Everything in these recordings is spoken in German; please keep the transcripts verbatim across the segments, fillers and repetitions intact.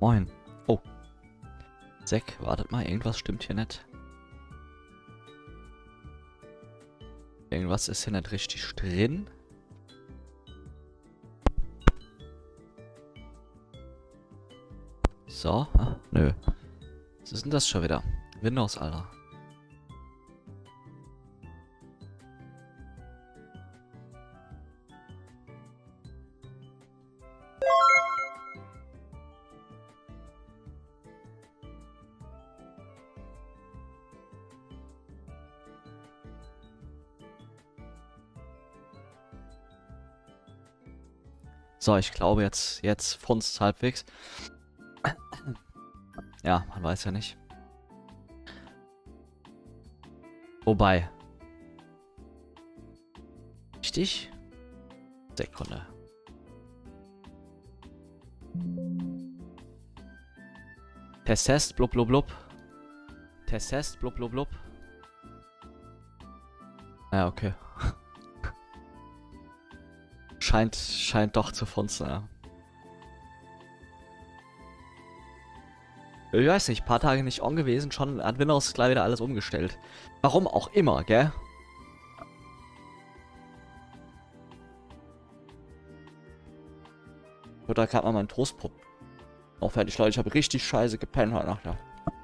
Moin. Oh. Zack, wartet mal, irgendwas stimmt hier nicht. Irgendwas ist hier nicht richtig drin. So, ah, nö. Was ist denn das schon wieder? Windows, Alter. So, ich glaube jetzt, jetzt funzt halbwegs. Ja, man weiß ja nicht. Wobei. Richtig? Sekunde. Test, Test, blub, blub, blub. Test, Test, blub, blub, blub. Ja, okay. Scheint, scheint doch zu funzen, ja. Ich weiß nicht, paar Tage nicht on gewesen, schon hat Windows gleich wieder alles umgestellt. Warum auch immer, gell? Wird da gerade mal mein Trostpop. Auch fertig, Leute, ich habe richtig scheiße gepennt heute Nacht. Ja.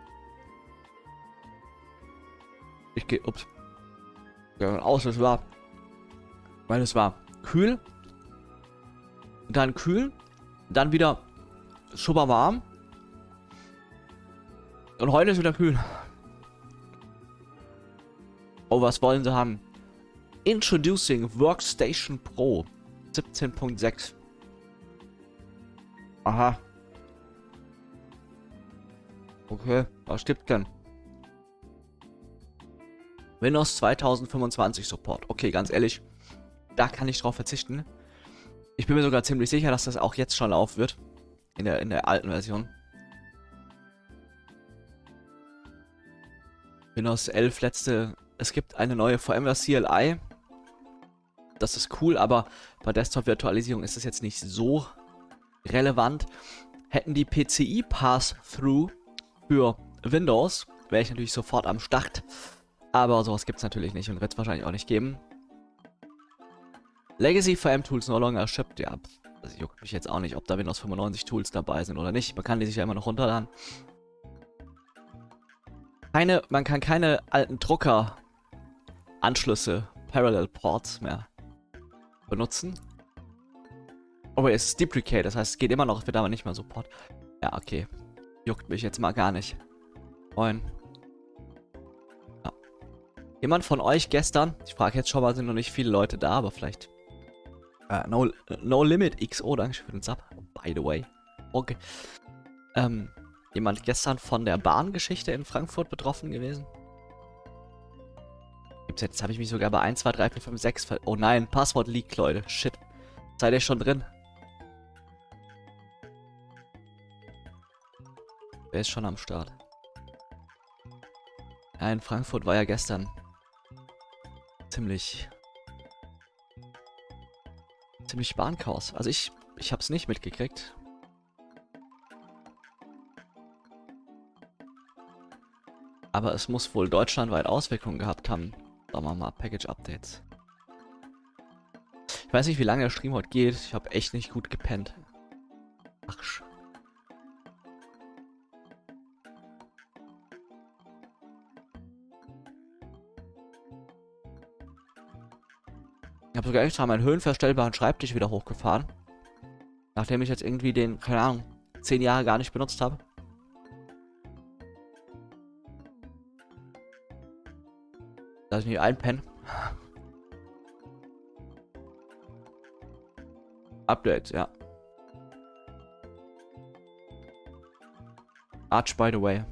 Ich gehe, ups. Ja, aus, es war, weil es war kühl, dann kühl, dann wieder super warm. Und heute ist wieder kühl. Oh, was wollen sie haben? Introducing Workstation Pro siebzehn Punkt sechs. Aha. Okay, was gibt's denn? Windows zweitausendfünfundzwanzig Support. Okay, ganz ehrlich, da kann ich drauf verzichten. Ich bin mir sogar ziemlich sicher, dass das auch jetzt schon laufen wird. In der, in der alten Version. Windows elf letzte. Es gibt eine neue VMware C L I. Das ist cool, aber bei Desktop-Virtualisierung ist das jetzt nicht so relevant. Hätten die P C I Pass-Through für Windows, wäre ich natürlich sofort am Start. Aber sowas gibt es natürlich nicht und wird es wahrscheinlich auch nicht geben. Legacy V M Tools no longer shipped. Ja, das juckt mich jetzt auch nicht, ob da Windows fünfundneunzig Tools dabei sind oder nicht. Man kann die sich ja immer noch runterladen. Keine, man kann keine alten Drucker-Anschlüsse, Parallel Ports mehr benutzen. Aber es ist deprecated, das heißt, es geht immer noch, es wird aber nicht mehr Support. Ja, okay. Juckt mich jetzt mal gar nicht. Moin. Ja. Jemand von euch gestern, ich frage jetzt schon mal, sind noch nicht viele Leute da, aber vielleicht. Uh, no, no Limit X O, danke für den Sub. By the way. Okay. Ähm. Jemand gestern von der Bahngeschichte in Frankfurt betroffen gewesen? Gibt's jetzt, habe ich mich sogar bei eins, zwei, drei, vier, fünf, sechs ver... Oh nein, Passwort liegt, Leute. Shit. Seid ihr schon drin? Wer ist schon am Start? Ja, in Frankfurt war ja gestern ziemlich... ziemlich Bahnchaos. Also ich, ich hab's nicht mitgekriegt. Aber es muss wohl deutschlandweit Auswirkungen gehabt haben. Sagen wir mal, Package-Updates. Ich weiß nicht, wie lange der Stream heute geht. Ich habe echt nicht gut gepennt. Ach. Ich habe sogar extra meinen höhenverstellbaren Schreibtisch wieder hochgefahren. Nachdem ich jetzt irgendwie den, keine Ahnung, zehn Jahre gar nicht benutzt habe. Lass ich nicht einpennen. Updates, ja. Arch, by the way.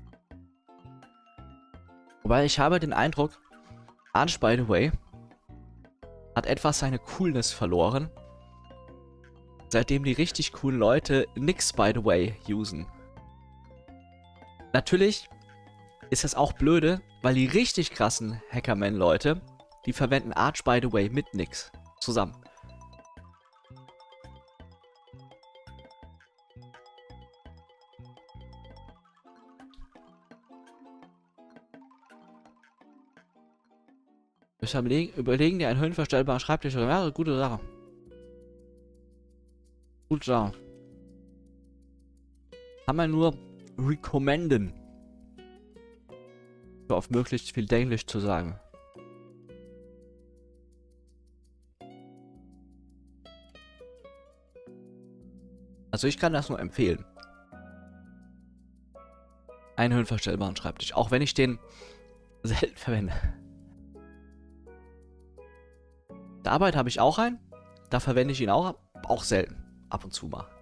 Wobei ich habe den Eindruck, Arch, by the way, hat etwas seine Coolness verloren. Seitdem die richtig coolen Leute nix, by the way, usen. Natürlich ist das auch blöde, weil die richtig krassen Hackerman-Leute, die verwenden Arch, by the way, mit nix zusammen. Bist du am überlegen, dir einen höhenverstellbaren Schreibtisch oder mehrere? Gute Sache. Gute Sache. Kann man nur recommenden. So auf möglichst viel Englisch zu sagen. Also ich kann das nur empfehlen. Einen höhenverstellbaren Schreibtisch. Auch wenn ich den selten verwende. Der Arbeit habe ich auch einen. Da verwende ich ihn auch, auch selten. Ab und zu mal.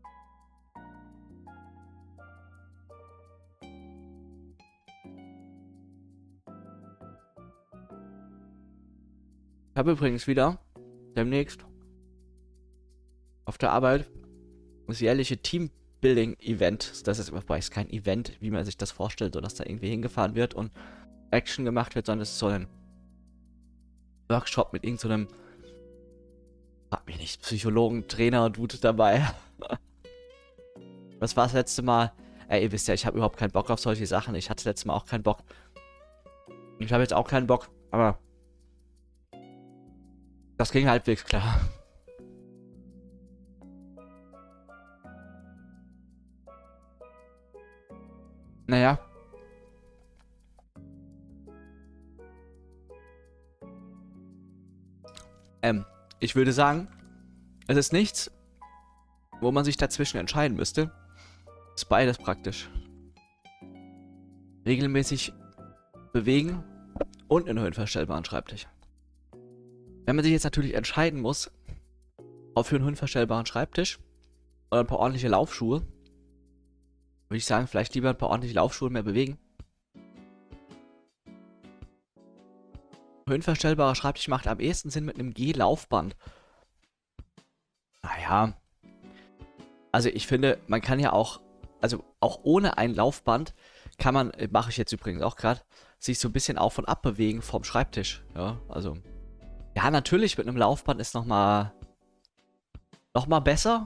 Ich habe übrigens wieder demnächst auf der Arbeit das jährliche Teambuilding-Event. Das ist übrigens kein Event, wie man sich das vorstellt, so dass da irgendwie hingefahren wird und Action gemacht wird, sondern es ist so ein Workshop mit irgendeinem, so frag mich nicht, Psychologen, Trainer, Dude dabei. Das war das letzte Mal. Ey, ihr wisst ja, ich habe überhaupt keinen Bock auf solche Sachen. Ich hatte letztes Mal auch keinen Bock. Ich habe jetzt auch keinen Bock, aber das ging halbwegs klar. Naja. Ähm, ich würde sagen, es ist nichts, wo man sich dazwischen entscheiden müsste. Ist beides praktisch. Regelmäßig bewegen und einen höhenverstellbaren Schreibtisch. Wenn man sich jetzt natürlich entscheiden muss, auf für einen höhenverstellbaren Schreibtisch oder ein paar ordentliche Laufschuhe, würde ich sagen, vielleicht lieber ein paar ordentliche Laufschuhe mehr bewegen. Höhenverstellbarer Schreibtisch macht am ehesten Sinn mit einem G-Laufband. Naja. Also ich finde, man kann ja auch, also auch ohne ein Laufband kann man, mache ich jetzt übrigens auch gerade, sich so ein bisschen auf und ab bewegen vom Schreibtisch. Ja, also. Ja, natürlich mit einem Laufband ist nochmal nochmal besser.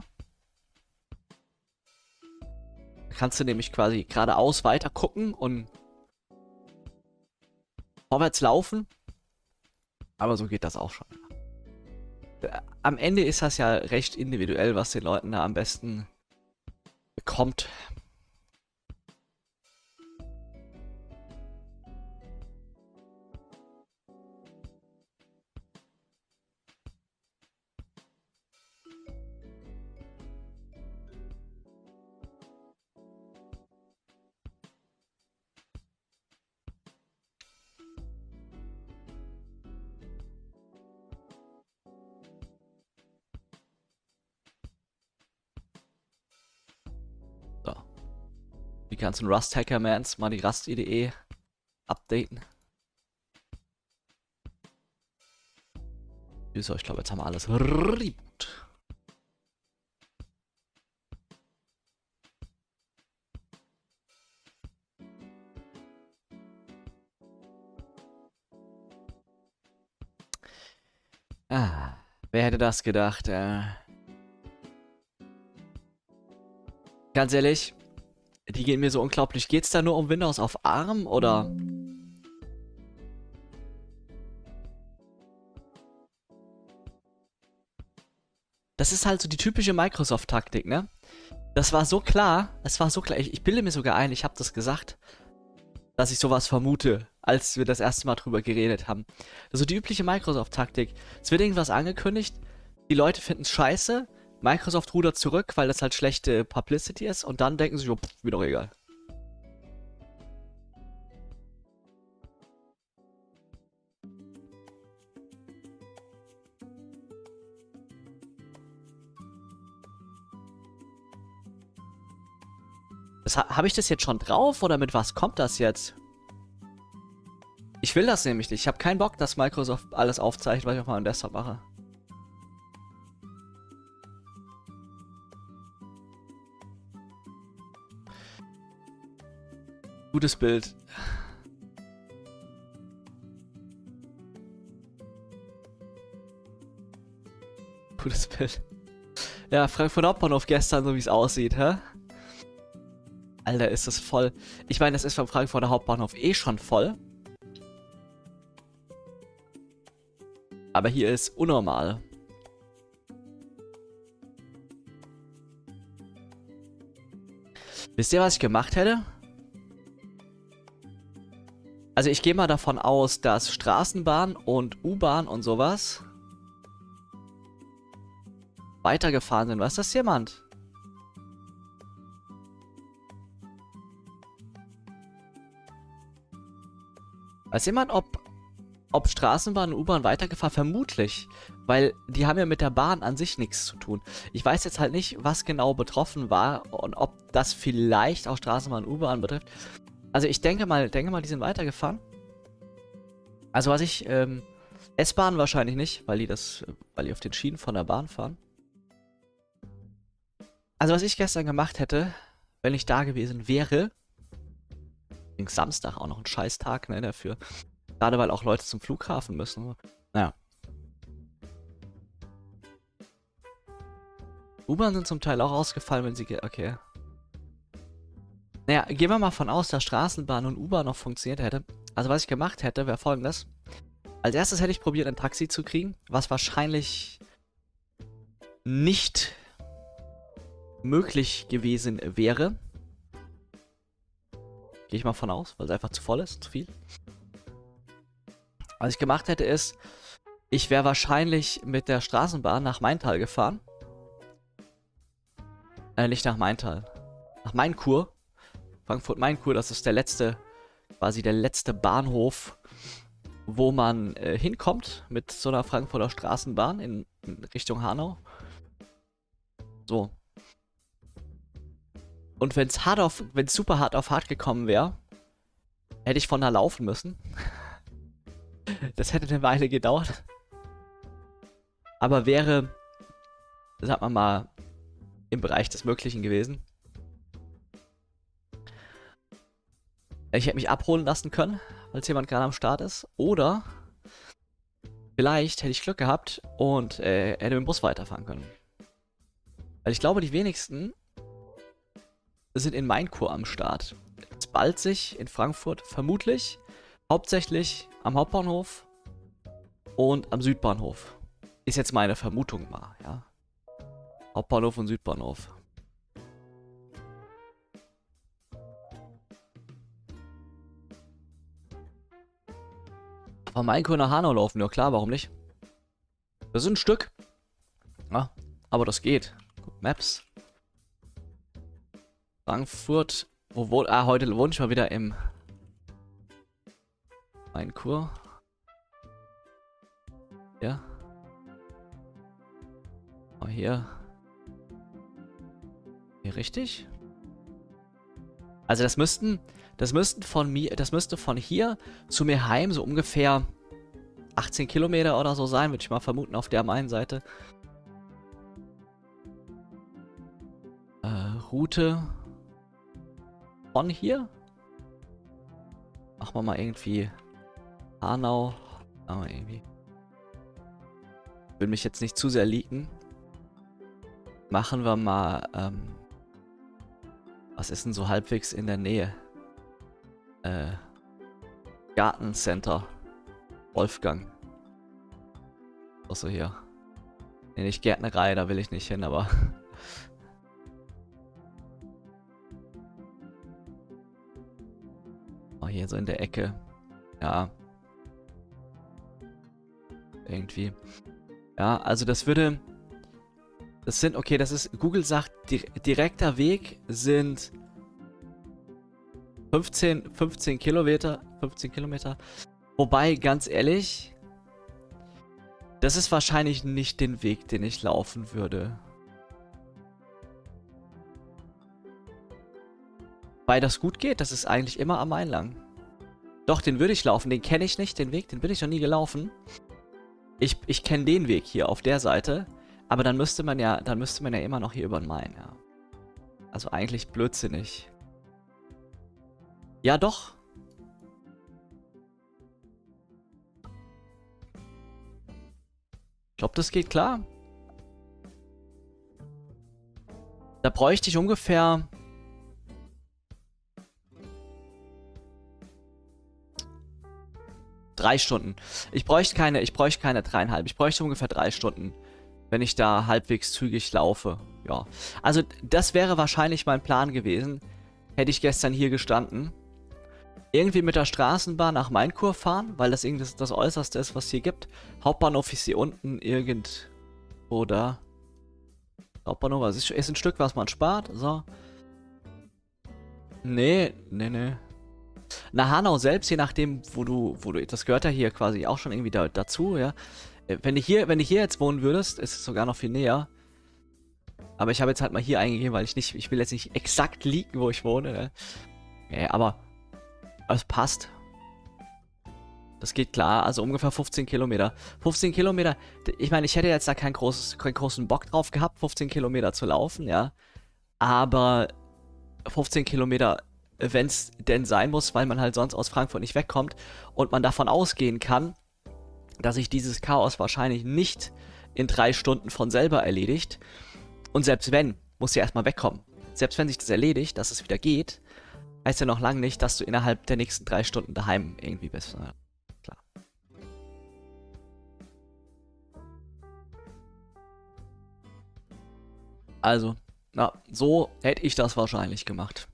Da kannst du nämlich quasi geradeaus weiter gucken und vorwärts laufen. Aber so geht das auch schon. Am Ende ist das ja recht individuell, was den Leuten da am besten bekommt. Die ganzen Rust-Hacker-Mans mal die Rust-I D E updaten. So, ich glaube, jetzt haben wir alles reboot. Ah, wer hätte das gedacht? Äh, ganz ehrlich, die gehen mir so unglaublich. Geht's da nur um Windows auf ARM oder? Das ist halt so die typische Microsoft-Taktik, ne? Das war so klar, es war so klar. Ich, ich bilde mir sogar ein, ich habe das gesagt, dass ich sowas vermute, als wir das erste Mal drüber geredet haben. Also die übliche Microsoft-Taktik. Es wird irgendwas angekündigt, die Leute finden es scheiße, Microsoft rudert zurück, weil das halt schlechte Publicity ist und dann denken sie, oh, pff, mir doch egal. Habe ich das jetzt schon drauf oder mit was kommt das jetzt? Ich will das nämlich nicht. Ich habe keinen Bock, dass Microsoft alles aufzeichnet, was ich auf meinem Desktop mache. Gutes Bild. Gutes Bild. Ja, Frankfurt Hauptbahnhof gestern, so wie es aussieht, hä? Alter, ist das voll. Ich meine, das ist vom Frankfurter Hauptbahnhof eh schon voll. Aber hier ist unnormal. Wisst ihr, was ich gemacht hätte? Also ich gehe mal davon aus, dass Straßenbahn und U-Bahn und sowas weitergefahren sind. Was ist das, jemand? Weiß jemand, ob, ob Straßenbahn und U-Bahn weitergefahren? Vermutlich. Weil die haben ja mit der Bahn an sich nichts zu tun. Ich weiß jetzt halt nicht, was genau betroffen war und ob das vielleicht auch Straßenbahn und U-Bahn betrifft. Also ich denke mal, denke mal, die sind weitergefahren. Also was ich, ähm, S-Bahn wahrscheinlich nicht, weil die das, weil die auf den Schienen von der Bahn fahren. Also was ich gestern gemacht hätte, wenn ich da gewesen wäre, übrigens Samstag auch noch ein Scheißtag, ne, dafür. Gerade weil auch Leute zum Flughafen müssen. Naja. U-Bahn sind zum Teil auch ausgefallen, wenn sie... Okay. Naja, gehen wir mal von aus, dass Straßenbahn und U-Bahn noch funktioniert hätte. Also was ich gemacht hätte, wäre folgendes. Als erstes hätte ich probiert, ein Taxi zu kriegen, was wahrscheinlich nicht möglich gewesen wäre. Gehe ich mal von aus, weil es einfach zu voll ist, zu viel. Was ich gemacht hätte ist, ich wäre wahrscheinlich mit der Straßenbahn nach Maintal gefahren. Äh, nicht nach Maintal. Nach Mainkur. Frankfurt-Mainkur, das ist der letzte, quasi der letzte Bahnhof, wo man äh, hinkommt mit so einer Frankfurter Straßenbahn in, in Richtung Hanau. So. Und wenn es hart auf, wenn es super hart auf hart gekommen wäre, hätte ich von da laufen müssen. Das hätte eine Weile gedauert. Aber wäre, sagen wir mal, im Bereich des Möglichen gewesen. Ich hätte mich abholen lassen können, weil jemand gerade am Start ist. Oder vielleicht hätte ich Glück gehabt und äh, hätte mit dem Bus weiterfahren können. Weil ich glaube, die wenigsten sind in Mainkur am Start. Es ballt sich in Frankfurt vermutlich hauptsächlich am Hauptbahnhof und am Südbahnhof. Ist jetzt meine Vermutung mal, ja. Hauptbahnhof und Südbahnhof. Von Mainkur nach Hanau laufen, ja klar, warum nicht? Das ist ein Stück. Ja, aber das geht. Maps. Frankfurt. Wo wohnt. Ah, heute wohne ich mal wieder im Mainkur. Ja. Mal hier. Hier richtig? Also das müssten. Das müssten von mir. Das müsste von hier zu mir heim so ungefähr achtzehn Kilometer oder so sein, würde ich mal vermuten, auf der einen Seite. Äh, Route von hier. Machen wir mal irgendwie Hanau. Aber irgendwie. Will mich jetzt nicht zu sehr leaken. Machen wir mal, ähm, was ist denn so halbwegs in der Nähe? Äh, Gartencenter. Wolfgang. Achso, hier. Nee, nicht Gärtnerei, da will ich nicht hin, aber... Oh, hier so in der Ecke. Ja. Irgendwie. Ja, also das würde... Das sind, okay, das ist... Google sagt, di direkter Weg sind... fünfzehn, fünfzehn Kilometer. fünfzehn Kilometer. Wobei, ganz ehrlich... Das ist wahrscheinlich nicht den Weg, den ich laufen würde. Weil das gut geht, das ist eigentlich immer am Main lang. Doch, den würde ich laufen, den kenne ich nicht, den Weg, den bin ich noch nie gelaufen. Ich, ich kenne den Weg hier auf der Seite, aber dann müsste man ja, dann müsste man ja immer noch hier über den Main, ja. Also eigentlich blödsinnig. Ja, doch. Ich glaube, das geht klar. Da bräuchte ich ungefähr... Drei Stunden. Ich bräuchte keine, ich bräuchte keine dreieinhalb. Ich bräuchte ungefähr drei Stunden, wenn ich da halbwegs zügig laufe. Ja. Also das wäre wahrscheinlich mein Plan gewesen. Hätte ich gestern hier gestanden. Irgendwie mit der Straßenbahn nach Mainkur fahren, weil das irgendwie das, das Äußerste ist, was es hier gibt. Hauptbahnhof ist hier unten irgendwo da. Hauptbahnhof, also ist, ist ein Stück, was man spart. So. Nee, nee, nee. Na, Hanau selbst, je nachdem, wo du, wo du, das gehört ja hier quasi auch schon irgendwie da, dazu, ja. Wenn du hier, wenn du hier jetzt wohnen würdest, ist es sogar noch viel näher. Aber ich habe jetzt halt mal hier eingegeben, weil ich nicht, ich will jetzt nicht exakt liegen, wo ich wohne, ne? Ja, aber es passt. Das geht klar, also ungefähr fünfzehn Kilometer. fünfzehn Kilometer, ich meine, ich hätte jetzt da keinen, großes, keinen großen Bock drauf gehabt, fünfzehn Kilometer zu laufen, ja. Aber fünfzehn Kilometer, wenn es denn sein muss, weil man halt sonst aus Frankfurt nicht wegkommt und man davon ausgehen kann, dass sich dieses Chaos wahrscheinlich nicht in drei Stunden von selber erledigt. Und selbst wenn, muss ja erstmal wegkommen. Selbst wenn sich das erledigt, dass es wieder geht, heißt ja noch lange nicht, dass du innerhalb der nächsten drei Stunden daheim irgendwie bist. Ja, klar. Also, na, so hätte ich das wahrscheinlich gemacht.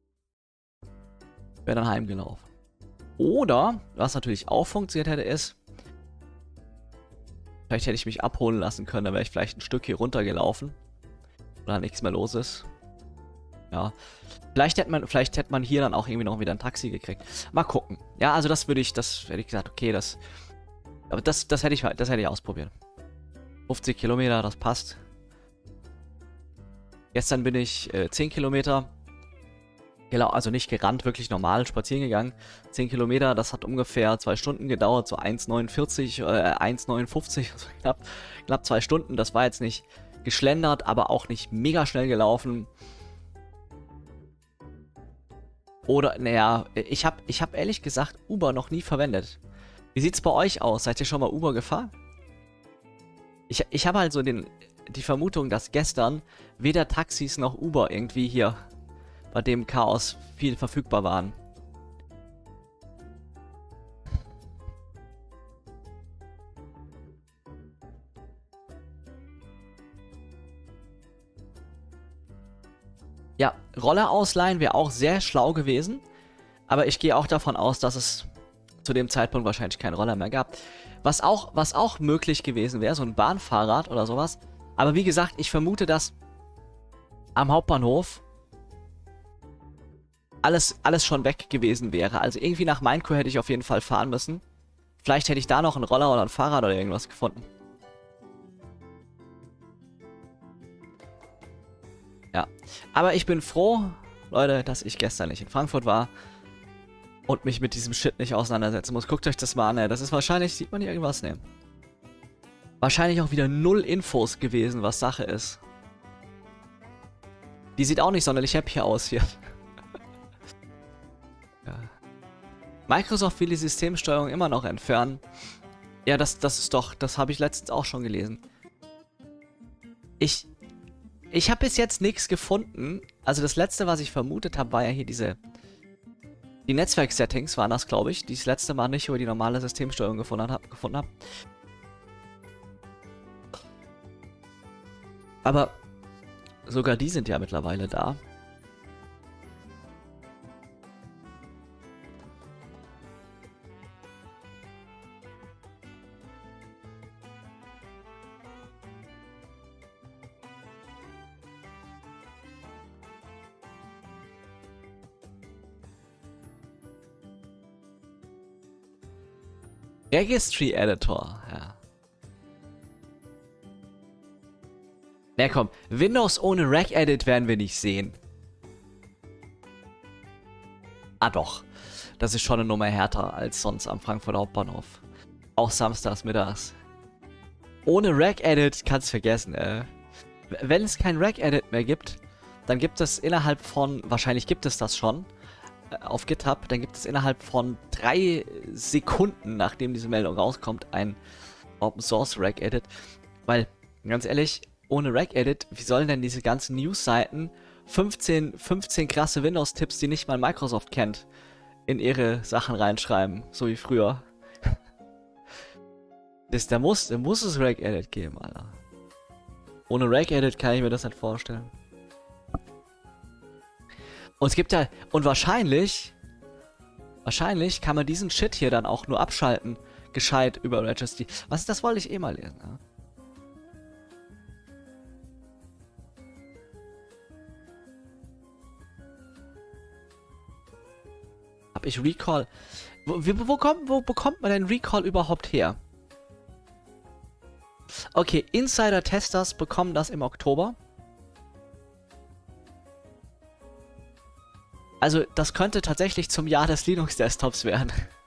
Wäre dann heimgelaufen. Oder, was natürlich auch funktioniert hätte, ist, vielleicht hätte ich mich abholen lassen können, dann wäre ich vielleicht ein Stück hier runtergelaufen. Oder nichts mehr los ist. Ja. Vielleicht hätte man, vielleicht hätte man hier dann auch irgendwie noch wieder ein Taxi gekriegt. Mal gucken. Ja, also das würde ich, das hätte ich gesagt, okay, das. Aber das, das hätte ich das hätte ich ausprobiert. fünfzig Kilometer, das passt. Gestern bin ich äh, zehn Kilometer. Also nicht gerannt, wirklich normal spazieren gegangen. zehn Kilometer, das hat ungefähr zwei Stunden gedauert, so eins neunundvierzig, äh, eins neunundfünfzig, also knapp, knapp zwei Stunden. Das war jetzt nicht geschlendert, aber auch nicht mega schnell gelaufen. Oder, naja, ich habe ich hab ehrlich gesagt Uber noch nie verwendet. Wie sieht's bei euch aus? Seid ihr schon mal Uber gefahren? Ich, ich habe halt so den, die Vermutung, dass gestern weder Taxis noch Uber irgendwie hier bei dem Chaos viel verfügbar waren. Ja, Roller ausleihen wäre auch sehr schlau gewesen. Aber ich gehe auch davon aus, dass es zu dem Zeitpunkt wahrscheinlich keinen Roller mehr gab. Was auch, was auch möglich gewesen wäre, so ein Bahnfahrrad oder sowas. Aber wie gesagt, ich vermute, dass am Hauptbahnhof alles, alles schon weg gewesen wäre. Also irgendwie nach Mainkur hätte ich auf jeden Fall fahren müssen. Vielleicht hätte ich da noch einen Roller oder ein Fahrrad oder irgendwas gefunden. Ja, aber ich bin froh, Leute, dass ich gestern nicht in Frankfurt war und mich mit diesem Shit nicht auseinandersetzen muss. Guckt euch das mal an, ey. Das ist wahrscheinlich, sieht man hier irgendwas, ne? Wahrscheinlich auch wieder null Infos gewesen, was Sache ist. Die sieht auch nicht sonderlich happy aus hier. Ja. Microsoft will die Systemsteuerung immer noch entfernen. Ja, das, das ist doch, das habe ich letztens auch schon gelesen. Ich, ich habe bis jetzt nichts gefunden. Also das letzte, was ich vermutet habe, war ja hier diese, die Netzwerk-Settings waren das, glaube ich, die ich das letzte Mal nicht über die normale Systemsteuerung gefunden habe. Gefunden hab. Aber sogar die sind ja mittlerweile da. Registry Editor, ja. Na komm, Windows ohne Regedit werden wir nicht sehen. Ah doch, das ist schon eine Nummer härter als sonst am Frankfurter Hauptbahnhof. Auch samstags mittags. Ohne Regedit kannst du vergessen, äh. Wenn es kein Regedit mehr gibt, dann gibt es innerhalb von, wahrscheinlich gibt es das schon, auf GitHub, dann gibt es innerhalb von drei Sekunden, nachdem diese Meldung rauskommt, ein Open Source Regedit. Weil, ganz ehrlich, ohne Regedit, wie sollen denn diese ganzen News-Seiten fünfzehn, fünfzehn krasse Windows-Tipps, die nicht mal Microsoft kennt, in ihre Sachen reinschreiben, so wie früher? Das, da muss, da muss es Reg-Edit geben, Alter. Ohne Reg-Edit kann ich mir das nicht vorstellen. Und es gibt ja, und wahrscheinlich, wahrscheinlich kann man diesen Shit hier dann auch nur abschalten, gescheit über Registry. Was ist das, wollte ich eh mal lesen, ja? Hab ich Recall? Wo, wo, wo, kommt, wo bekommt man denn Recall überhaupt her? Okay, Insider-Testers bekommen das im Oktober. Also, das könnte tatsächlich zum Jahr des Linux-Desktops werden.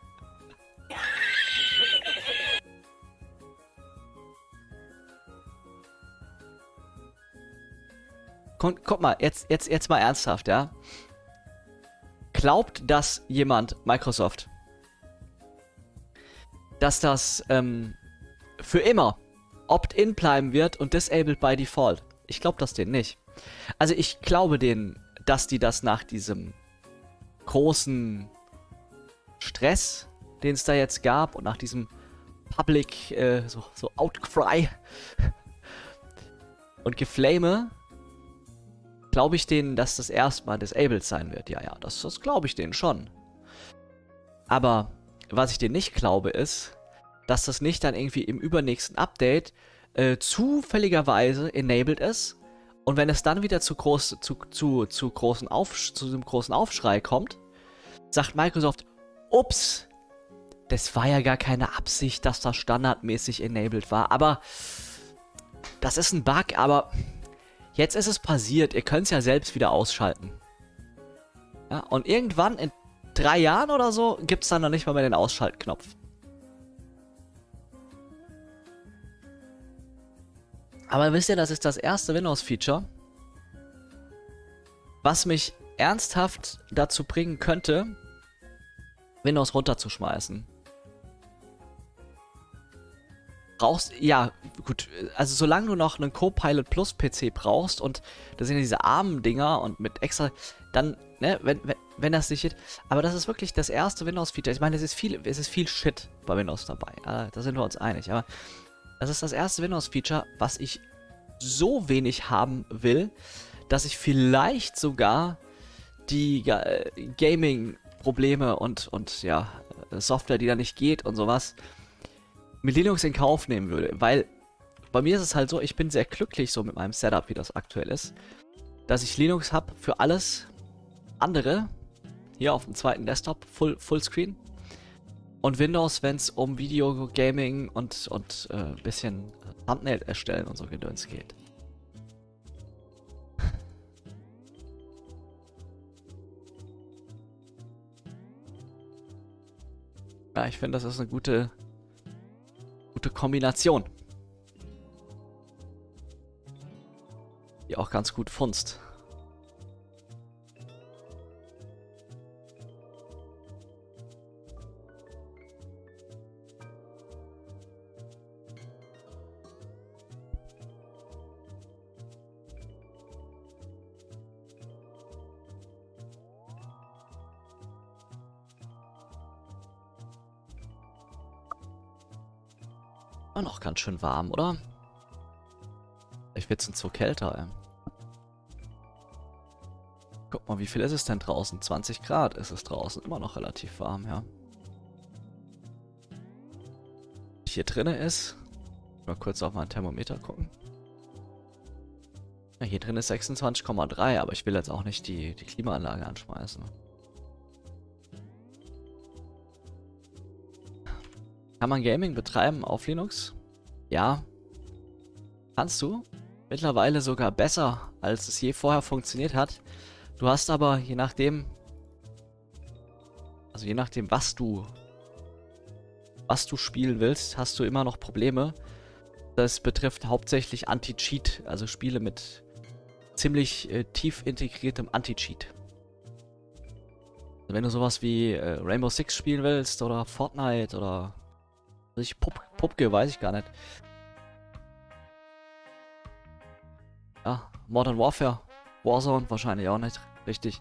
Guck, guck mal, jetzt, jetzt, jetzt mal ernsthaft, ja? Glaubt das jemand, Microsoft, dass das ähm, für immer Opt-in bleiben wird und disabled by default? Ich glaube das denen nicht. Also ich glaube denen, dass die das nach diesem großen Stress, den es da jetzt gab und nach diesem Public, äh, so, so Outcry und Geflame, glaube ich denen, dass das erstmal disabled sein wird. Ja, ja, das, das glaube ich denen schon. Aber was ich denen nicht glaube, ist, dass das nicht dann irgendwie im übernächsten Update äh, zufälligerweise enabled ist und wenn es dann wieder zu, groß, zu, zu, zu, großen Auf, zu einem großen Aufschrei kommt, sagt Microsoft, ups, das war ja gar keine Absicht, dass das standardmäßig enabled war, aber das ist ein Bug, aber jetzt ist es passiert, ihr könnt es ja selbst wieder ausschalten. Ja, und irgendwann in drei Jahren oder so gibt es dann noch nicht mal mehr den Ausschaltknopf. Aber wisst ihr, das ist das erste Windows-Feature, was mich ernsthaft dazu bringen könnte, Windows runterzuschmeißen. Brauchst, ja, gut, also solange du noch einen Copilot Plus P C brauchst und das sind ja diese armen Dinger und mit extra, dann, ne, wenn, wenn, wenn das nicht geht, aber das ist wirklich das erste Windows-Feature. Ich meine, es ist viel, es ist viel Shit bei Windows dabei, ja, da sind wir uns einig, aber das ist das erste Windows-Feature, was ich so wenig haben will, dass ich vielleicht sogar die äh, Gaming-Probleme und, und ja, Software, die da nicht geht und sowas, mit Linux in Kauf nehmen würde, weil bei mir ist es halt so, ich bin sehr glücklich so mit meinem Setup, wie das aktuell ist, dass ich Linux habe für alles andere, hier auf dem zweiten Desktop, Full, Fullscreen, und Windows, wenn es um Video, Gaming und, und äh, ein bisschen Thumbnail erstellen und so Gedöns geht. Ja, ich finde, das ist eine gute Gute Kombination. Die auch ganz gut funzt. War noch ganz schön warm, oder? Ich werde es so kälter, ey. Guck mal, wie viel ist es denn draußen? zwanzig Grad ist es draußen. Immer noch relativ warm, ja. Hier drinne ist... Mal kurz auf mein Thermometer gucken. Ja, hier drin ist sechsundzwanzig Komma drei, aber ich will jetzt auch nicht die, die Klimaanlage anschmeißen. Kann man Gaming betreiben auf Linux? Ja. Kannst du. Mittlerweile sogar besser, als es je vorher funktioniert hat. Du hast aber, je nachdem... Also je nachdem, was du... Was du spielen willst, hast du immer noch Probleme. Das betrifft hauptsächlich Anti-Cheat, also Spiele mit ziemlich äh, tief integriertem Anti-Cheat. Also wenn du sowas wie äh, Rainbow Six spielen willst oder Fortnite oder... Ich Pup Pupke, weiß ich gar nicht. Ja, Modern Warfare, Warzone wahrscheinlich auch nicht, richtig.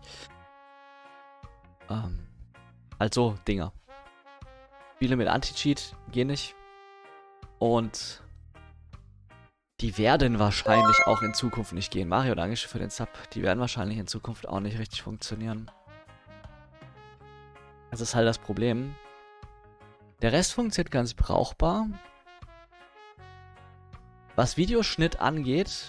Ähm, also Dinger. Spiele mit Anti-Cheat gehen nicht. Und die werden wahrscheinlich auch in Zukunft nicht gehen. Mario, danke schön für den Sub. Die werden wahrscheinlich in Zukunft auch nicht richtig funktionieren. Das ist halt das Problem. Der Rest funktioniert ganz brauchbar. Was Videoschnitt angeht,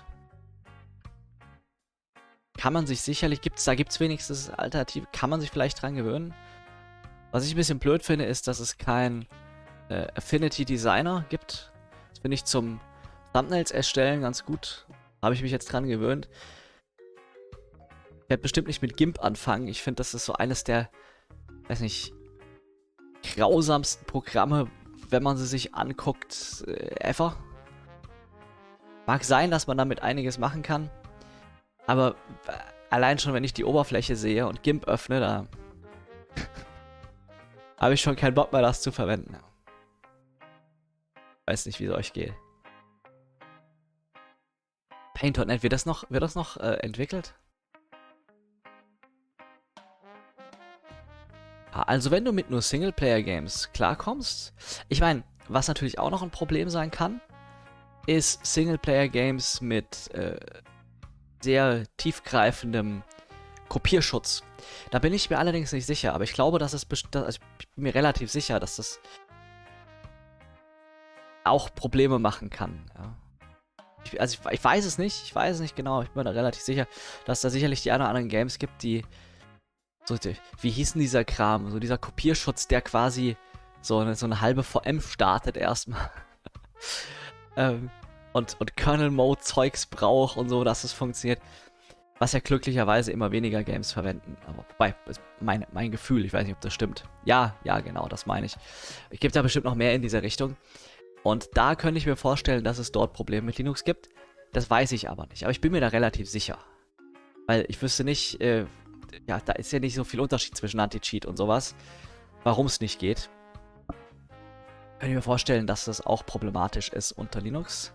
kann man sich sicherlich, gibt's, da gibt es wenigstens Alternative, kann man sich vielleicht dran gewöhnen. Was ich ein bisschen blöd finde, ist, dass es kein äh, Affinity Designer gibt. Das finde ich zum Thumbnails erstellen ganz gut. Habe ich mich jetzt dran gewöhnt. Ich werde bestimmt nicht mit GIMP anfangen. Ich finde, das ist so eines der, weiß nicht, grausamsten Programme, wenn man sie sich anguckt, äh, ever. Mag sein, dass man damit einiges machen kann. Aber allein schon, wenn ich die Oberfläche sehe und GIMP öffne, da habe ich schon keinen Bock mehr, das zu verwenden. Weiß nicht, wie es euch geht. Paint Punkt net, wird das noch, wird das noch äh, entwickelt? Ja, also wenn du mit nur Singleplayer-Games klarkommst, ich meine, was natürlich auch noch ein Problem sein kann, ist Singleplayer-Games mit äh, sehr tiefgreifendem Kopierschutz. Da bin ich mir allerdings nicht sicher, aber ich glaube, dass es, also ich bin mir relativ sicher, dass das auch Probleme machen kann. Ja. Ich, also ich, ich weiß es nicht, ich weiß es nicht genau, ich bin mir da relativ sicher, dass da sicherlich die ein oder anderen Games gibt, die so, die, wie hieß denn dieser Kram, so dieser Kopierschutz, der quasi so eine, so eine halbe V M startet erstmal. ähm, und, und Kernel-Mode-Zeugs braucht und so, dass es funktioniert. Was ja glücklicherweise immer weniger Games verwenden. Aber wobei, ist mein, mein Gefühl, ich weiß nicht, ob das stimmt. Ja, ja, genau, das meine ich. Es gibt da bestimmt noch mehr in dieser Richtung. Und da könnte ich mir vorstellen, dass es dort Probleme mit Linux gibt. Das weiß ich aber nicht. Aber ich bin mir da relativ sicher. Weil ich wüsste nicht, äh, ja, da ist ja nicht so viel Unterschied zwischen Anti-Cheat und sowas. Warum es nicht geht. Kann ich mir vorstellen, dass das auch problematisch ist unter Linux.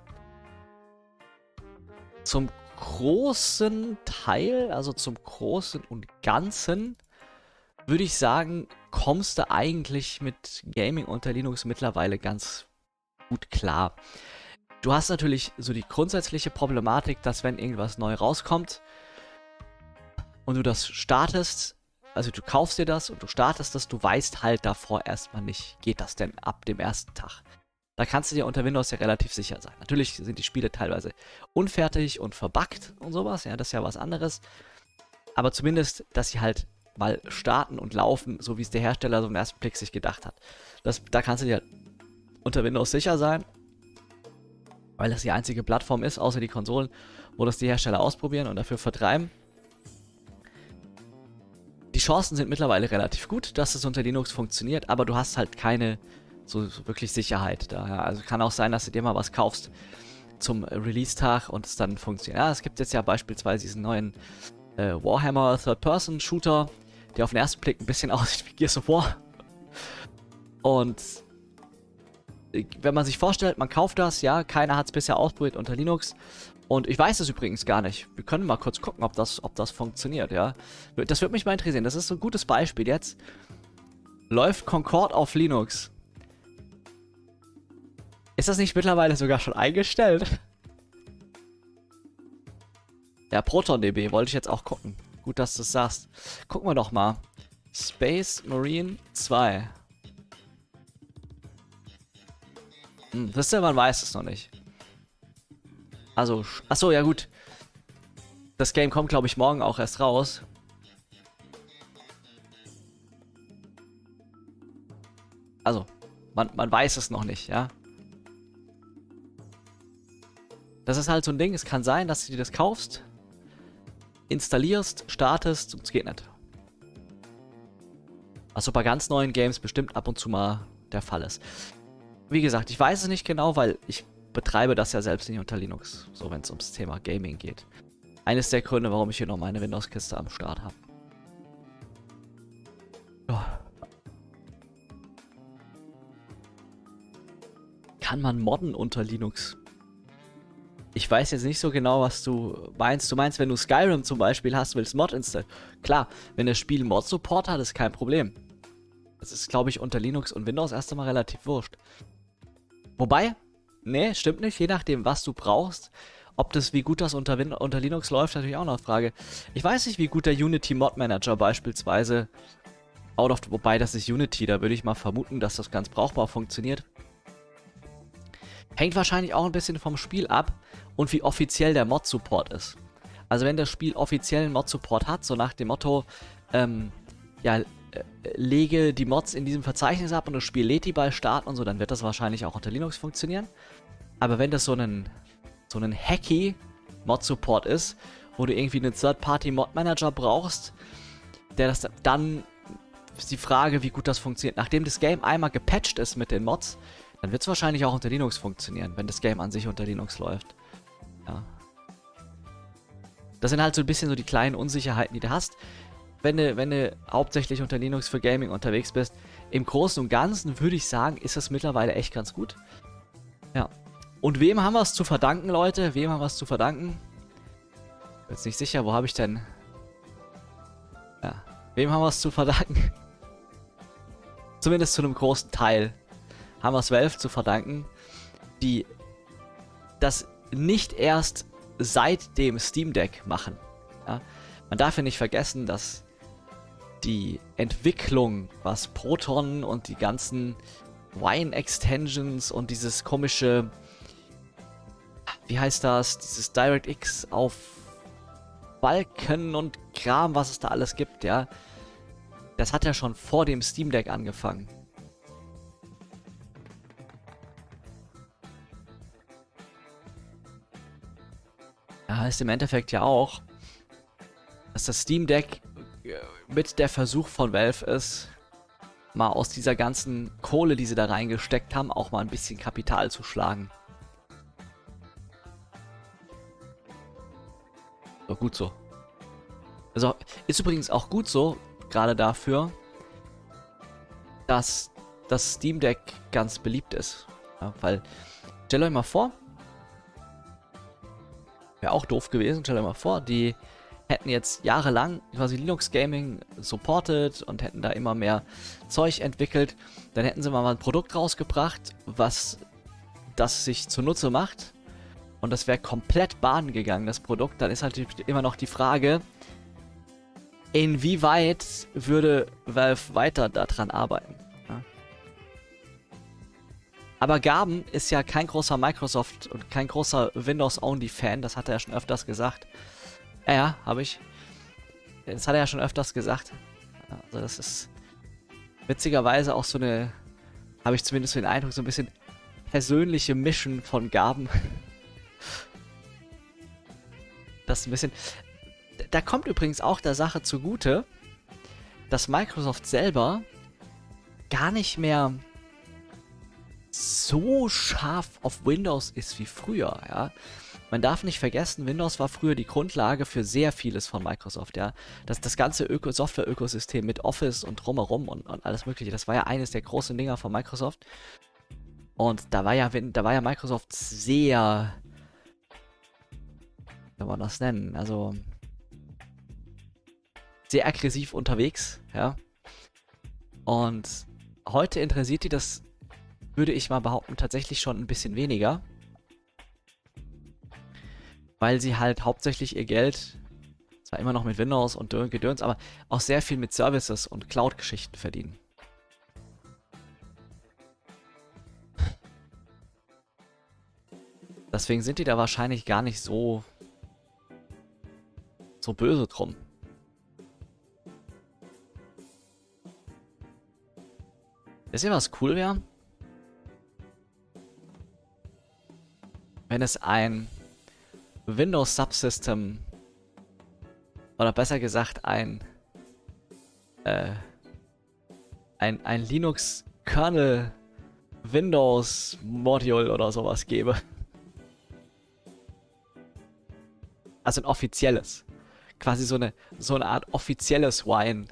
Zum großen Teil, also zum Großen und Ganzen, würde ich sagen, kommst du eigentlich mit Gaming unter Linux mittlerweile ganz gut klar. Du hast natürlich so die grundsätzliche Problematik, dass wenn irgendwas neu rauskommt und du das startest, also du kaufst dir das und du startest das, du weißt halt davor erstmal nicht, geht das denn ab dem ersten Tag. Da kannst du dir unter Windows ja relativ sicher sein. Natürlich sind die Spiele teilweise unfertig und verbuggt und sowas, ja, das ist ja was anderes. Aber zumindest, dass sie halt mal starten und laufen, so wie es der Hersteller so im ersten Blick sich gedacht hat. Das, da kannst du dir unter Windows sicher sein, weil das die einzige Plattform ist, außer die Konsolen, wo das die Hersteller ausprobieren und dafür vertreiben. Die Chancen sind mittlerweile relativ gut, dass es unter Linux funktioniert, aber du hast halt keine so, so wirklich Sicherheit da. Ja. Also kann auch sein, dass du dir mal was kaufst zum Release-Tag und es dann funktioniert. Ja, es gibt jetzt ja beispielsweise diesen neuen äh, Warhammer Third-Person-Shooter, der auf den ersten Blick ein bisschen aussieht wie Gears of War. Und wenn man sich vorstellt, man kauft das, ja, keiner hat es bisher ausprobiert unter Linux. Und ich weiß es übrigens gar nicht. Wir können mal kurz gucken, ob das, ob das funktioniert, ja. Das würde mich mal interessieren. Das ist so ein gutes Beispiel. Jetzt läuft Concord auf Linux. Ist das nicht mittlerweile sogar schon eingestellt? Ja, ProtonDB wollte ich jetzt auch gucken. Gut, dass du es sagst. Gucken wir doch mal. Space Marine zwei. Hm, wisst ihr, man weiß es noch nicht. Also, achso, ja gut. Das Game kommt, glaube ich, morgen auch erst raus. Also, man, man weiß es noch nicht, ja. Das ist halt so ein Ding, es kann sein, dass du dir das kaufst, installierst, startest und es geht nicht. Was so bei ganz neuen Games bestimmt ab und zu mal der Fall ist. Wie gesagt, ich weiß es nicht genau, weil ich betreibe das ja selbst nicht unter Linux, so wenn es ums Thema Gaming geht. Eines der Gründe, warum ich hier noch meine Windows-Kiste am Start habe. Oh. Kann man modden unter Linux? Ich weiß jetzt nicht so genau, was du meinst. Du meinst, wenn du Skyrim zum Beispiel hast, willst Mod installieren. Klar, wenn das Spiel Mod-Support hat, ist kein Problem. Das ist, glaube ich, unter Linux und Windows erst einmal relativ wurscht. Wobei, Nee, stimmt nicht. Je nachdem, was du brauchst. Ob das, wie gut das unter, Win unter Linux läuft, natürlich auch noch eine Frage. Ich weiß nicht, wie gut der Unity Mod Manager beispielsweise out of, wobei das ist Unity, da würde ich mal vermuten, dass das ganz brauchbar funktioniert. Hängt wahrscheinlich auch ein bisschen vom Spiel ab und wie offiziell der Mod-Support ist. Also wenn das Spiel offiziellen Mod-Support hat, so nach dem Motto, ähm, ja, äh, lege die Mods in diesem Verzeichnis ab und das Spiel lädt die bei Start und so, dann wird das wahrscheinlich auch unter Linux funktionieren. Aber wenn das so ein, so ein hacky Mod-Support ist, wo du irgendwie einen Third-Party-Mod-Manager brauchst, der das dann, ist die Frage, wie gut das funktioniert. Nachdem das Game einmal gepatcht ist mit den Mods, dann wird es wahrscheinlich auch unter Linux funktionieren, wenn das Game an sich unter Linux läuft. Ja. Das sind halt so ein bisschen so die kleinen Unsicherheiten, die du hast, wenn du, wenn du hauptsächlich unter Linux für Gaming unterwegs bist. Im Großen und Ganzen würde ich sagen, ist das mittlerweile echt ganz gut. Ja. Und wem haben wir es zu verdanken, Leute? Wem haben wir es zu verdanken? Ich bin jetzt nicht sicher, wo habe ich denn... Ja. Wem haben wir es zu verdanken? Zumindest zu einem großen Teil haben wir es Valve zu verdanken, die das nicht erst seit dem Steam Deck machen. Ja? Man darf ja nicht vergessen, dass die Entwicklung, was Proton und die ganzen Wine-Extensions und dieses komische, wie heißt das, dieses DirectX auf Balken und Kram, was es da alles gibt, ja, das hat ja schon vor dem Steam Deck angefangen. Ja, heißt im Endeffekt ja auch, dass das Steam Deck mit der Versuch von Valve ist, mal aus dieser ganzen Kohle, die sie da reingesteckt haben, auch mal ein bisschen Kapital zu schlagen. So, gut so. Also, ist übrigens auch gut so, gerade dafür, dass das Steam Deck ganz beliebt ist. Ja, weil, stellt euch mal vor, wäre auch doof gewesen, stellt euch mal vor, die hätten jetzt jahrelang quasi Linux Gaming supported und hätten da immer mehr Zeug entwickelt. Dann hätten sie mal ein Produkt rausgebracht, was das sich zunutze macht. Und das wäre komplett baden gegangen, das Produkt. Dann ist halt immer noch die Frage, inwieweit würde Valve weiter daran arbeiten. Ja. Aber Gaben ist ja kein großer Microsoft und kein großer Windows-Only-Fan. Das hat er ja schon öfters gesagt. Ja, ja, habe ich. Das hat er ja schon öfters gesagt. Also das ist witzigerweise auch so eine, habe ich zumindest den Eindruck, so ein bisschen persönliche Mission von Gaben. Das ist ein bisschen... Da kommt übrigens auch der Sache zugute, dass Microsoft selber gar nicht mehr so scharf auf Windows ist wie früher, ja. Man darf nicht vergessen, Windows war früher die Grundlage für sehr vieles von Microsoft, ja. Das, das ganze Öko Software-Ökosystem mit Office und drumherum und, und alles mögliche, das war ja eines der großen Dinger von Microsoft. Und da war ja, da war ja Microsoft sehr, wie kann man das nennen, also sehr aggressiv unterwegs, ja. Und heute interessiert die das, würde ich mal behaupten, tatsächlich schon ein bisschen weniger. Weil sie halt hauptsächlich ihr Geld, zwar immer noch mit Windows und Gedöns, aber auch sehr viel mit Services und Cloud-Geschichten verdienen. Deswegen sind die da wahrscheinlich gar nicht so, so böse drum. Wisst ihr, was cool wäre? Wenn es ein Windows Subsystem oder besser gesagt ein äh, ein, ein Linux Kernel Windows Module oder sowas gäbe. Also ein offizielles. Quasi so eine so eine Art offizielles Wine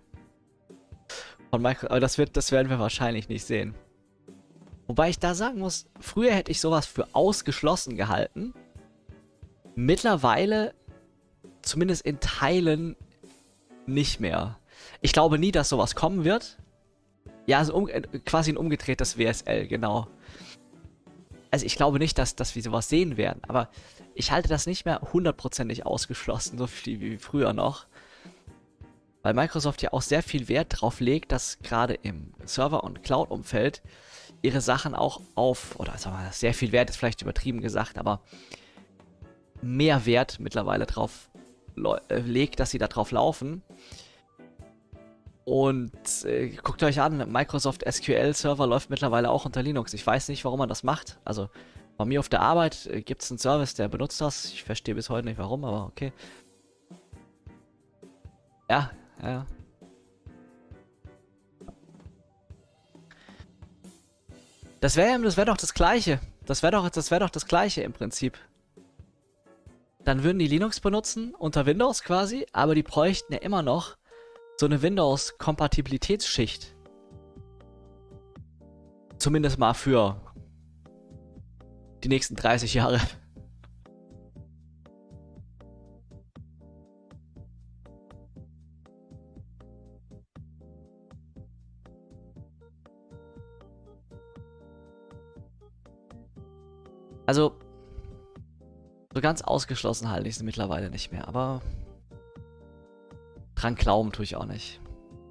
von Microsoft. Aber das wird, das werden wir wahrscheinlich nicht sehen. Wobei ich da sagen muss, früher hätte ich sowas für ausgeschlossen gehalten. Mittlerweile, zumindest in Teilen, nicht mehr. Ich glaube nie, dass sowas kommen wird. Ja, also um, quasi ein umgedrehtes W S L, genau. also ich glaube nicht, dass, dass wir sowas sehen werden, aber ich halte das nicht mehr hundertprozentig ausgeschlossen, so viel wie früher noch. Weil Microsoft ja auch sehr viel Wert drauf legt, dass gerade im Server- und Cloud-Umfeld ihre Sachen auch auf, oder sagen wir mal, sehr viel Wert ist vielleicht übertrieben gesagt, aber mehr Wert mittlerweile drauf äh, legt, dass sie da drauf laufen. Und äh, guckt euch an, Microsoft S Q L Server läuft mittlerweile auch unter Linux. Ich weiß nicht, warum man das macht. Also bei mir auf der Arbeit äh, gibt es einen Service, der benutzt das. Ich verstehe bis heute nicht warum, aber okay. Ja, ja, ja. Das wäre das wär doch das Gleiche. Das wäre doch, das wär doch das Gleiche im Prinzip. Dann würden die Linux benutzen, unter Windows quasi, aber die bräuchten ja immer noch so eine Windows-Kompatibilitätsschicht. Zumindest mal für die nächsten dreißig Jahre. Also, so ganz ausgeschlossen halte ich es mittlerweile nicht mehr, aber dran glauben tue ich auch nicht.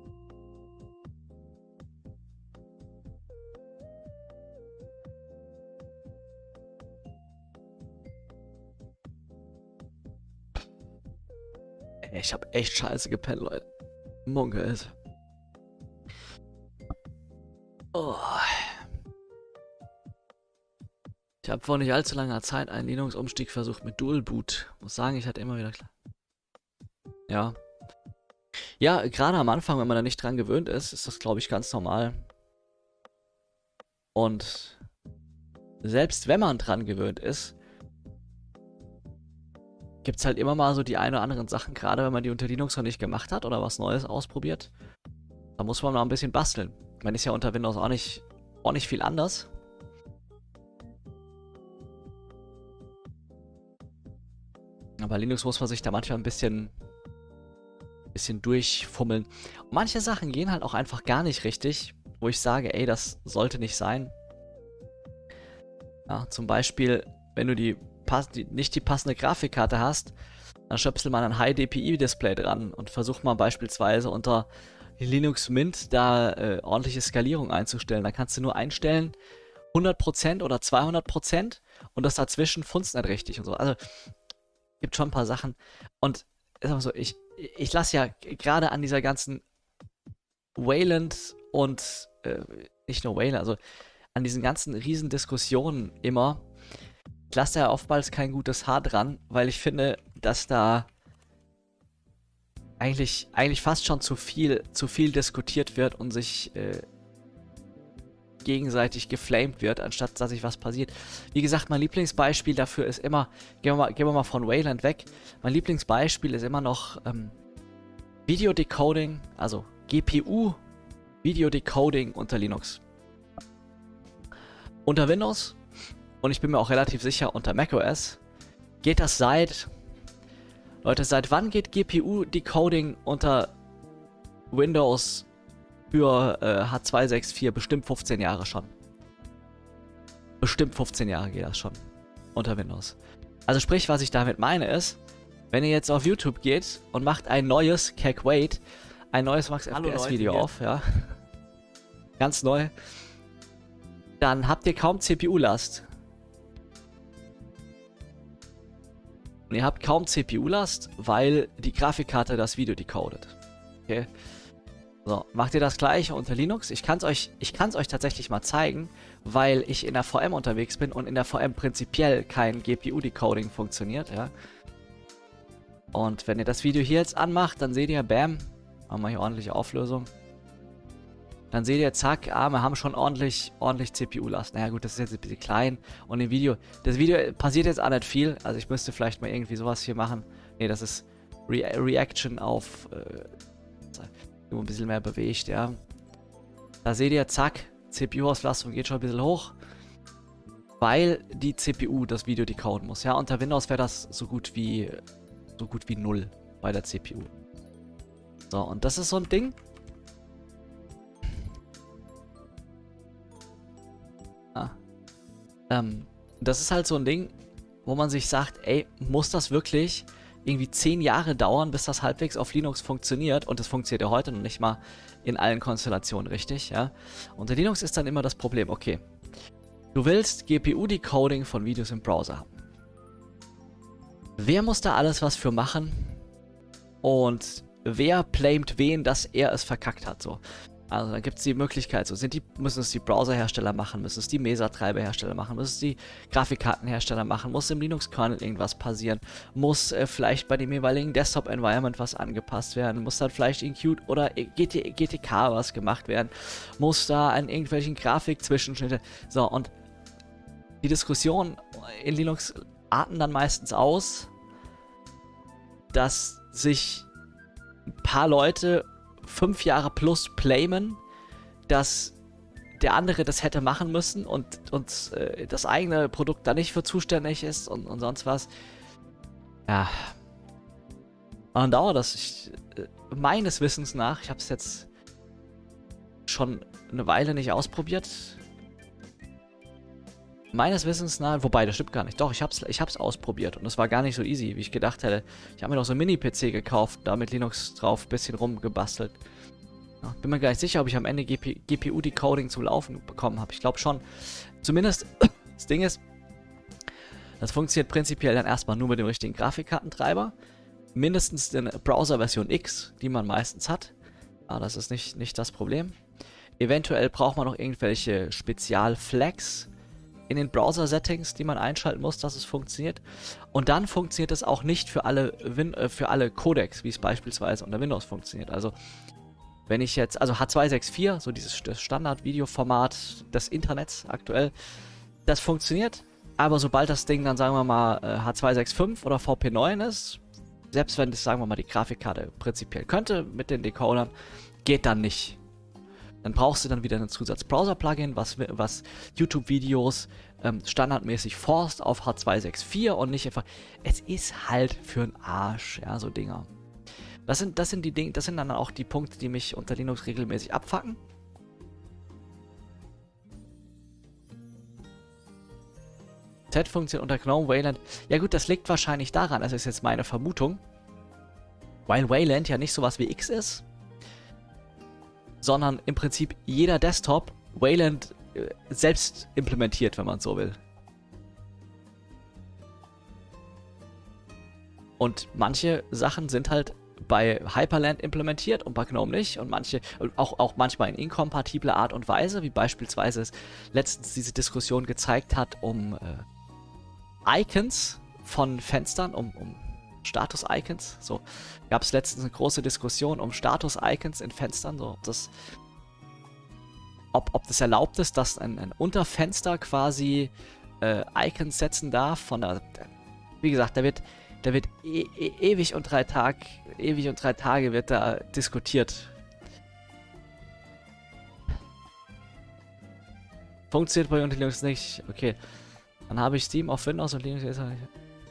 Ey, ich habe echt scheiße gepennt, Leute. Munke ist. Oh. Ich habe vor nicht allzu langer Zeit einen Linux-Umstieg versucht mit Dual Boot. Muss sagen, ich hatte immer wieder klar. Ja. Ja, gerade am Anfang, wenn man da nicht dran gewöhnt ist, ist das, glaube ich, ganz normal. Und selbst wenn man dran gewöhnt ist, gibt es halt immer mal so die ein oder anderen Sachen, gerade wenn man die unter Linux noch nicht gemacht hat oder was Neues ausprobiert. Da muss man mal ein bisschen basteln. Man ist ja unter Windows auch nicht, auch nicht viel anders. Aber Linux muss man sich da manchmal ein bisschen, bisschen durchfummeln. Und manche Sachen gehen halt auch einfach gar nicht richtig, wo ich sage, ey, das sollte nicht sein. Ja, zum Beispiel, wenn du die, die nicht die passende Grafikkarte hast, dann stöpsel mal ein High-D P I-Display dran und versuch mal beispielsweise unter Linux Mint da äh, ordentliche Skalierung einzustellen. Da kannst du nur einstellen hundert Prozent oder zweihundert Prozent und das dazwischen funzt nicht richtig und so. Also gibt schon ein paar Sachen. Und ist auch so, ich, ich lasse ja gerade an dieser ganzen Wayland und äh, nicht nur Wayland, also an diesen ganzen riesen Diskussionen immer, ich lasse ja oftmals kein gutes Haar dran, weil ich finde, dass da eigentlich, eigentlich fast schon zu viel, zu viel diskutiert wird und sich äh, gegenseitig geflamed wird, anstatt dass sich was passiert. Wie gesagt, mein Lieblingsbeispiel dafür ist immer, gehen wir mal, gehen wir mal von Wayland weg, mein Lieblingsbeispiel ist immer noch ähm, Videodecoding, also G P U Videodecoding unter Linux. Unter Windows und ich bin mir auch relativ sicher unter macOS geht das seit, Leute, seit wann geht G P U-Decoding unter Windows für äh, H zwei sechs vier? Bestimmt fünfzehn Jahre schon. Bestimmt fünfzehn Jahre geht das schon unter Windows. Also sprich, was ich damit meine ist, wenn ihr jetzt auf YouTube geht und macht ein neues Cack Wait, ein neues Max F P S Video auf, ja, ganz neu, dann habt ihr kaum C P U-Last. Und ihr habt kaum C P U-Last, weil die Grafikkarte das Video decodet. Okay. So, macht ihr das gleiche unter Linux? Ich kann es euch, ich kann es euch tatsächlich mal zeigen, weil ich in der V M unterwegs bin und in der V M prinzipiell kein G P U-Decoding funktioniert, ja. Und wenn ihr das Video hier jetzt anmacht, dann seht ihr, bam, machen wir hier ordentliche Auflösung. Dann seht ihr, zack, ah, wir haben schon ordentlich, ordentlich C P U-Last. Naja gut, das ist jetzt ein bisschen klein. Und im Video, das Video passiert jetzt auch nicht viel. Also ich müsste vielleicht mal irgendwie sowas hier machen. Ne, das ist Re Reaction auf, äh, ein bisschen mehr bewegt, ja. Da seht ihr, zack, C P U-Auslastung geht schon ein bisschen hoch. Weil die C P U das Video decoden muss. Ja, unter Windows wäre das so gut wie, so gut wie null bei der C P U. So, und das ist so ein Ding. Ähm, das ist halt so ein Ding, wo man sich sagt, ey, muss das wirklich irgendwie zehn Jahre dauern, bis das halbwegs auf Linux funktioniert? Und das funktioniert ja heute noch nicht mal in allen Konstellationen richtig, ja. Unter Linux ist dann immer das Problem, okay, du willst G P U-Decoding von Videos im Browser haben. Wer muss da alles was für machen? Und wer blamet wen, dass er es verkackt hat, so. Also dann gibt es die Möglichkeit, so sind die, müssen es die Browserhersteller machen, müssen es die Mesa-Treiberhersteller machen, müssen es die Grafikkartenhersteller machen, muss im Linux-Kernel irgendwas passieren, muss äh, vielleicht bei dem jeweiligen Desktop-Environment was angepasst werden, muss dann vielleicht in Qt oder G T, G T K was gemacht werden, muss da an irgendwelchen Grafik-Zwischenschnitte, so, und die Diskussion in Linux arten dann meistens aus, dass sich ein paar Leute fünf Jahre plus blamen, dass der andere das hätte machen müssen und, und äh, das eigene Produkt da nicht für zuständig ist und, und sonst was. Ja. Und dann dauert das. Ich, äh, meines Wissens nach, ich habe es jetzt schon eine Weile nicht ausprobiert. Meines Wissens nach, wobei, das stimmt gar nicht. Doch, ich hab's, ich hab's ausprobiert und es war gar nicht so easy, wie ich gedacht hätte. Ich habe mir noch so einen Mini-P C gekauft, da mit Linux drauf ein bisschen rumgebastelt. Ja, bin mir gar nicht sicher, ob ich am Ende G P U-Decoding zum Laufen bekommen habe. Ich glaube schon. Zumindest, das Ding ist, das funktioniert prinzipiell dann erstmal nur mit dem richtigen Grafikkartentreiber. Mindestens in Browser-Version X, die man meistens hat. Aber das ist nicht, nicht das Problem. Eventuell braucht man noch irgendwelche Spezial-Flags in den Browser-Settings, die man einschalten muss, dass es funktioniert. Und dann funktioniert es auch nicht für alle, Win äh, für alle Codecs, wie es beispielsweise unter Windows funktioniert. Also, wenn ich jetzt, also H zwei sechs vier, so dieses Standard-Videoformat des Internets aktuell, das funktioniert. Aber sobald das Ding dann, sagen wir mal, H zwei sechs fünf oder V P neun ist, selbst wenn das, sagen wir mal, die Grafikkarte prinzipiell könnte mit den Decodern, geht dann nicht. Dann brauchst du dann wieder ein Zusatz-Browser-Plugin, was, was YouTube-Videos ähm, standardmäßig forst auf H zwei sechs vier und nicht einfach. Es ist halt für den Arsch, ja, so Dinger. Das sind, das sind die Dinge, das sind dann auch die Punkte, die mich unter Linux regelmäßig abfacken. Z funktioniert unter GNOME, Wayland. Ja gut, das liegt wahrscheinlich daran, das ist jetzt meine Vermutung, weil Wayland ja nicht sowas wie X ist, sondern im Prinzip jeder Desktop Wayland äh, selbst implementiert, wenn man so will. Und manche Sachen sind halt bei Hyperland implementiert und bei GNOME nicht. Und manche, auch, auch manchmal in inkompatibler Art und Weise, wie beispielsweise es letztens diese Diskussion gezeigt hat um äh, Icons von Fenstern, um, um Status-Icons. So gab es letztens eine große Diskussion um Status-Icons in Fenstern. So, ob das, ob, ob das erlaubt ist, dass ein, ein Unterfenster quasi äh, Icons setzen darf. Von der, wie gesagt, da wird Da wird e e ewig und drei Tage, ewig und drei Tage wird da diskutiert. Funktioniert bei Linux nicht. Okay. Dann habe ich Steam auf Windows und Linux ist nicht.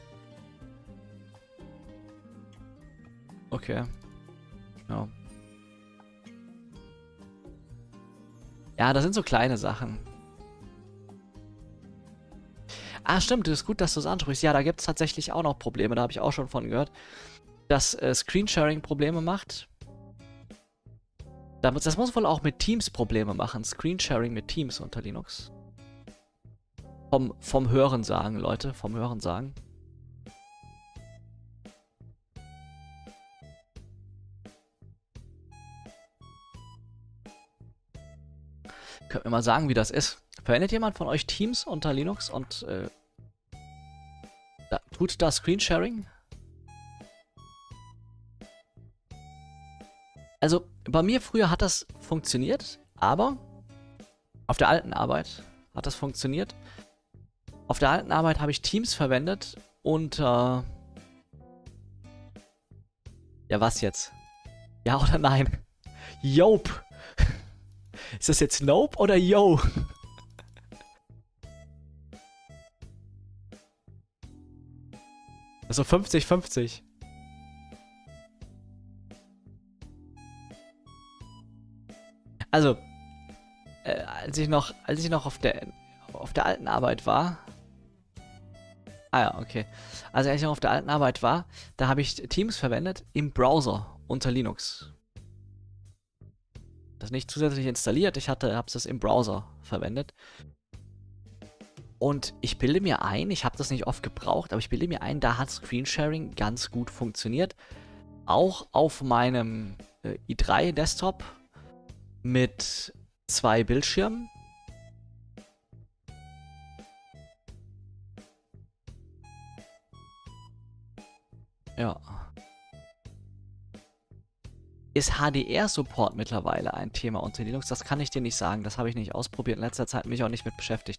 Okay. Ja. Ja, das sind so kleine Sachen. Ah, stimmt, das ist gut, dass du es ansprichst. Ja, da gibt es tatsächlich auch noch Probleme, da habe ich auch schon von gehört, dass äh, Screensharing Probleme macht. Das muss wohl auch mit Teams Probleme machen, Screensharing mit Teams unter Linux. Vom, vom Hören sagen, Leute, vom Hören sagen. Könnt mir mal sagen, wie das ist. Verwendet jemand von euch Teams unter Linux und äh, da, tut da Screensharing? Also bei mir früher hat das funktioniert, aber auf der alten Arbeit hat das funktioniert. Auf der alten Arbeit habe ich Teams verwendet und äh, ja, was jetzt? Ja oder nein? Jope. Ist das jetzt Nope oder Yo? Also fünfzig fünfzig. Also, äh, als ich noch, als ich noch auf der auf der alten Arbeit war... Ah ja, okay. Also als ich noch auf der alten Arbeit war, da habe ich Teams verwendet im Browser unter Linux. Das nicht zusätzlich installiert, ich hatte, habe es im Browser verwendet. Und ich bilde mir ein, ich habe das nicht oft gebraucht, aber ich bilde mir ein, da hat Screensharing ganz gut funktioniert. Auch auf meinem äh, i drei Desktop mit zwei Bildschirmen. Ja. Ist H D R-Support mittlerweile ein Thema unter Linux? Das kann ich dir nicht sagen. Das habe ich nicht ausprobiert. In letzter Zeit mich auch nicht mit beschäftigt.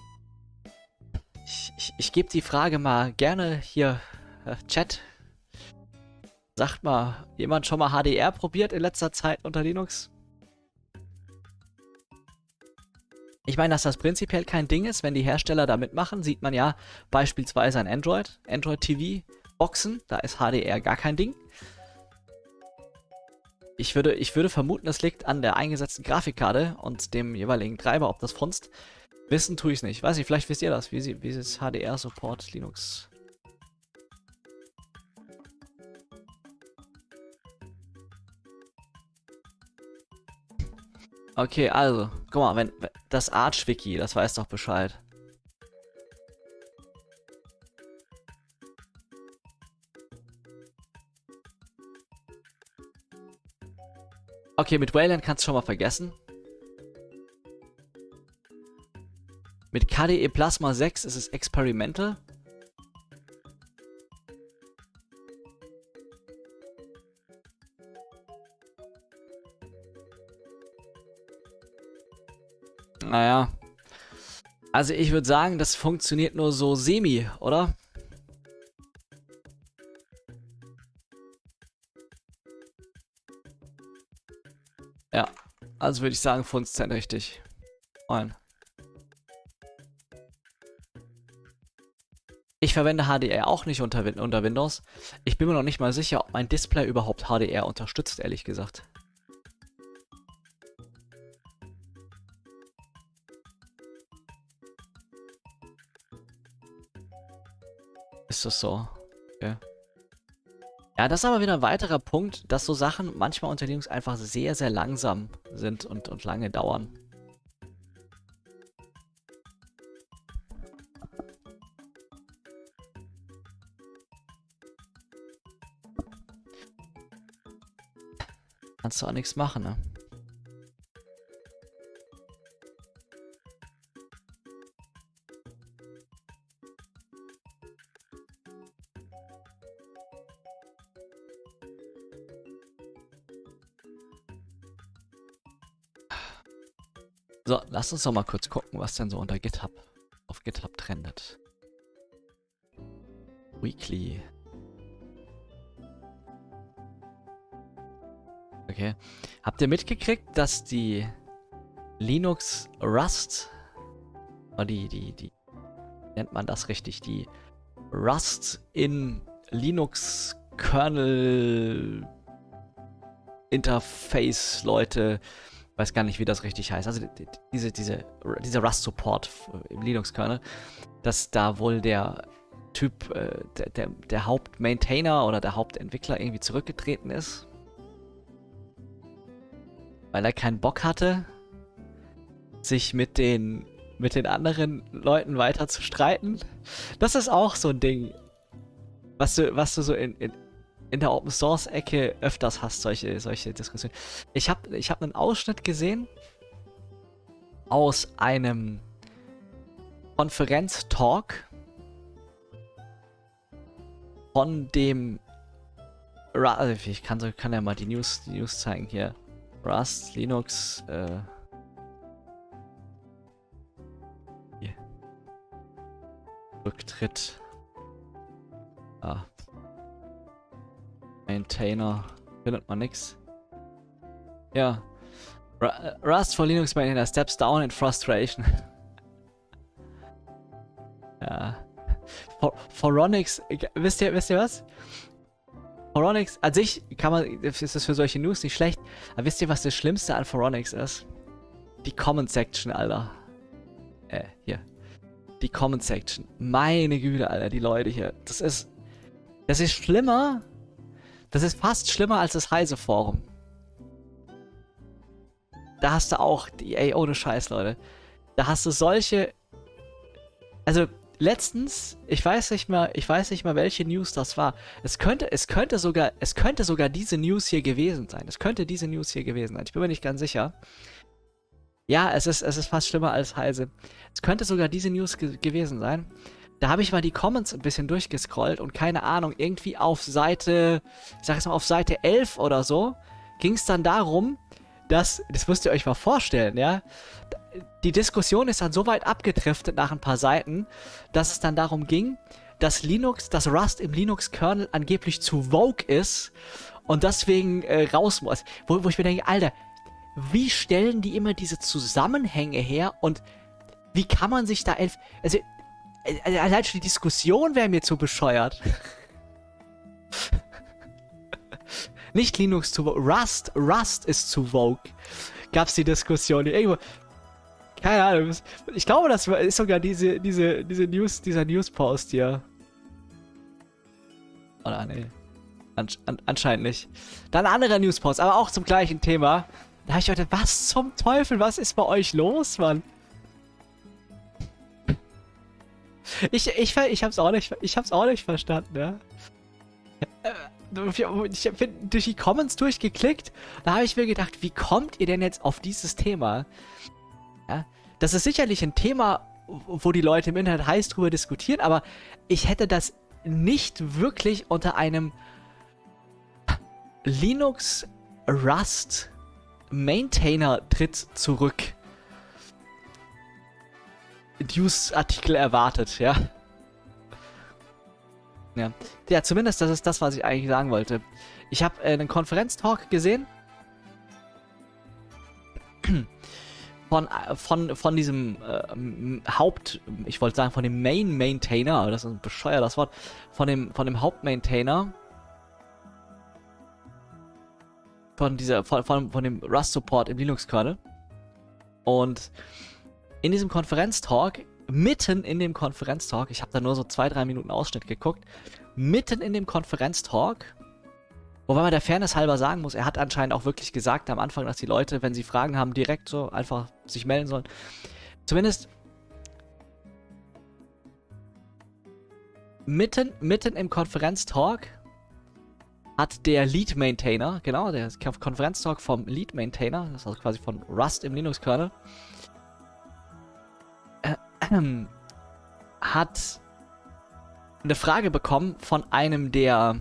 Ich, ich, ich gebe die Frage mal gerne hier, äh, Chat. Sagt mal, jemand schon mal H D R probiert in letzter Zeit unter Linux? Ich meine, dass das prinzipiell kein Ding ist, wenn die Hersteller da mitmachen, sieht man ja beispielsweise an Android, Android T V Boxen, da ist H D R gar kein Ding. Ich würde, ich würde vermuten, das liegt an der eingesetzten Grafikkarte und dem jeweiligen Treiber, ob das funzt. Wissen tue ich es nicht. Weiß nicht, vielleicht wisst ihr das, wie, sie, wie ist H D R-Support Linux. Okay, also, guck mal, wenn das Arch-Wiki, das weiß doch Bescheid. Okay, mit Wayland kannst du schon mal vergessen. Mit K D E Plasma sechs ist es experimental. Naja. Also ich würde sagen, das funktioniert nur so semi, oder? Ja. Also würde ich sagen, funktioniert richtig. Moin. Ich verwende H D R auch nicht unter, unter Windows. Ich bin mir noch nicht mal sicher, ob mein Display überhaupt H D R unterstützt, ehrlich gesagt. Ist das so? Okay. Ja, das ist aber wieder ein weiterer Punkt, dass so Sachen manchmal unter Linux einfach sehr, sehr langsam sind und, und lange dauern. Kannst du auch nichts machen, ne? So, lass uns doch mal kurz gucken, was denn so unter GitHub auf GitHub trendet. Weekly. Okay. Habt ihr mitgekriegt, dass die Linux Rust, oder die, die, die, nennt man das richtig, die Rust in Linux Kernel Interface Leute, weiß gar nicht, wie das richtig heißt, also die, diese, diese, dieser Rust Support im Linux Kernel, dass da wohl der Typ, äh, der, der, der Hauptmaintainer oder der Hauptentwickler irgendwie zurückgetreten ist. Weil er keinen Bock hatte, sich mit den, mit den anderen Leuten weiter zu streiten. Das ist auch so ein Ding, was du, was du so in, in, in der Open Source Ecke öfters hast, solche, solche Diskussionen. Ich habe ich hab einen Ausschnitt gesehen aus einem Konferenz-Talk von dem Ra also ich kann, so, kann ja mal die News, die News zeigen hier. Rust, Linux, äh. Hier. Rücktritt. Ah. Maintainer. Findet man nix. Ja. R Rust for Linux Maintainer steps down in frustration. Ja. For Phoronix, wisst ihr, wisst ihr was? Phoronix, an sich kann man, ist das für solche News nicht schlecht, aber wisst ihr, was das Schlimmste an Phoronix ist? Die Comment Section, Alter. Äh, hier. Die Comment Section. Meine Güte, Alter, die Leute hier. Das ist. Das ist schlimmer. Das ist fast schlimmer als das Heise Forum. Da hast du auch. Die, ey, ohne Scheiß, Leute. Da hast du solche. Also, letztens, ich weiß nicht mal, ich weiß nicht mal, welche News das war. Es könnte, es könnte sogar, es könnte sogar diese News hier gewesen sein. Es könnte diese News hier gewesen sein. Ich bin mir nicht ganz sicher. Ja, es ist, es ist fast schlimmer als Heise. Es könnte sogar diese News ge gewesen sein. Da habe ich mal die Comments ein bisschen durchgescrollt und keine Ahnung, irgendwie auf Seite, ich sag jetzt mal auf Seite elf oder so, ging es dann darum, dass, das müsst ihr euch mal vorstellen, ja, die Diskussion ist dann so weit abgedriftet nach ein paar Seiten, dass es dann darum ging, dass Linux, dass Rust im Linux-Kernel angeblich zu vogue ist und deswegen äh, raus muss. Wo, wo ich mir denke, Alter, wie stellen die immer diese Zusammenhänge her und wie kann man sich da elf... Also, äh, allein schon die Diskussion wäre mir zu bescheuert. Nicht Linux zu vogue, Rust, Rust ist zu vogue. Gab's die Diskussion irgendwo... Keine Ahnung. Ich glaube, das ist sogar diese, diese, diese News, dieser News-Post hier. Oder nee. Ansch an, anscheinend nicht. Dann ein anderer News-Post, aber auch zum gleichen Thema. Da habe ich gedacht, was zum Teufel, was ist bei euch los, Mann? Ich, ich, ich hab's auch nicht, ich hab's auch nicht verstanden, ja. Ich bin durch die Comments durchgeklickt, da habe ich mir gedacht, wie kommt ihr denn jetzt auf dieses Thema? Ja, das ist sicherlich ein Thema, wo die Leute im Internet heiß drüber diskutieren, aber ich hätte das nicht wirklich unter einem Linux Rust Maintainer tritt zurück News-Artikel erwartet, ja. ja. Ja, zumindest das ist das, was ich eigentlich sagen wollte. Ich habe äh, einen Konferenztalk gesehen von, von, von diesem äh, Haupt, ich wollte sagen von dem Main-Maintainer, aber das ist ein bescheuertes Wort, von dem, von dem Haupt-Maintainer von dieser, von, von, von dem Rust-Support im Linux-Kernel. Und in diesem Konferenztalk, mitten in dem Konferenztalk, ich habe da nur so zwei, drei Minuten Ausschnitt geguckt, mitten in dem Konferenztalk, wobei man der Fairness halber sagen muss, er hat anscheinend auch wirklich gesagt am Anfang, dass die Leute, wenn sie Fragen haben, direkt so einfach sich melden sollen. Zumindest mitten, mitten im Konferenztalk hat der Lead Maintainer, genau, der Konferenztalk vom Lead Maintainer, das ist also quasi von Rust im Linux-Kernel, äh, äh, hat eine Frage bekommen von einem der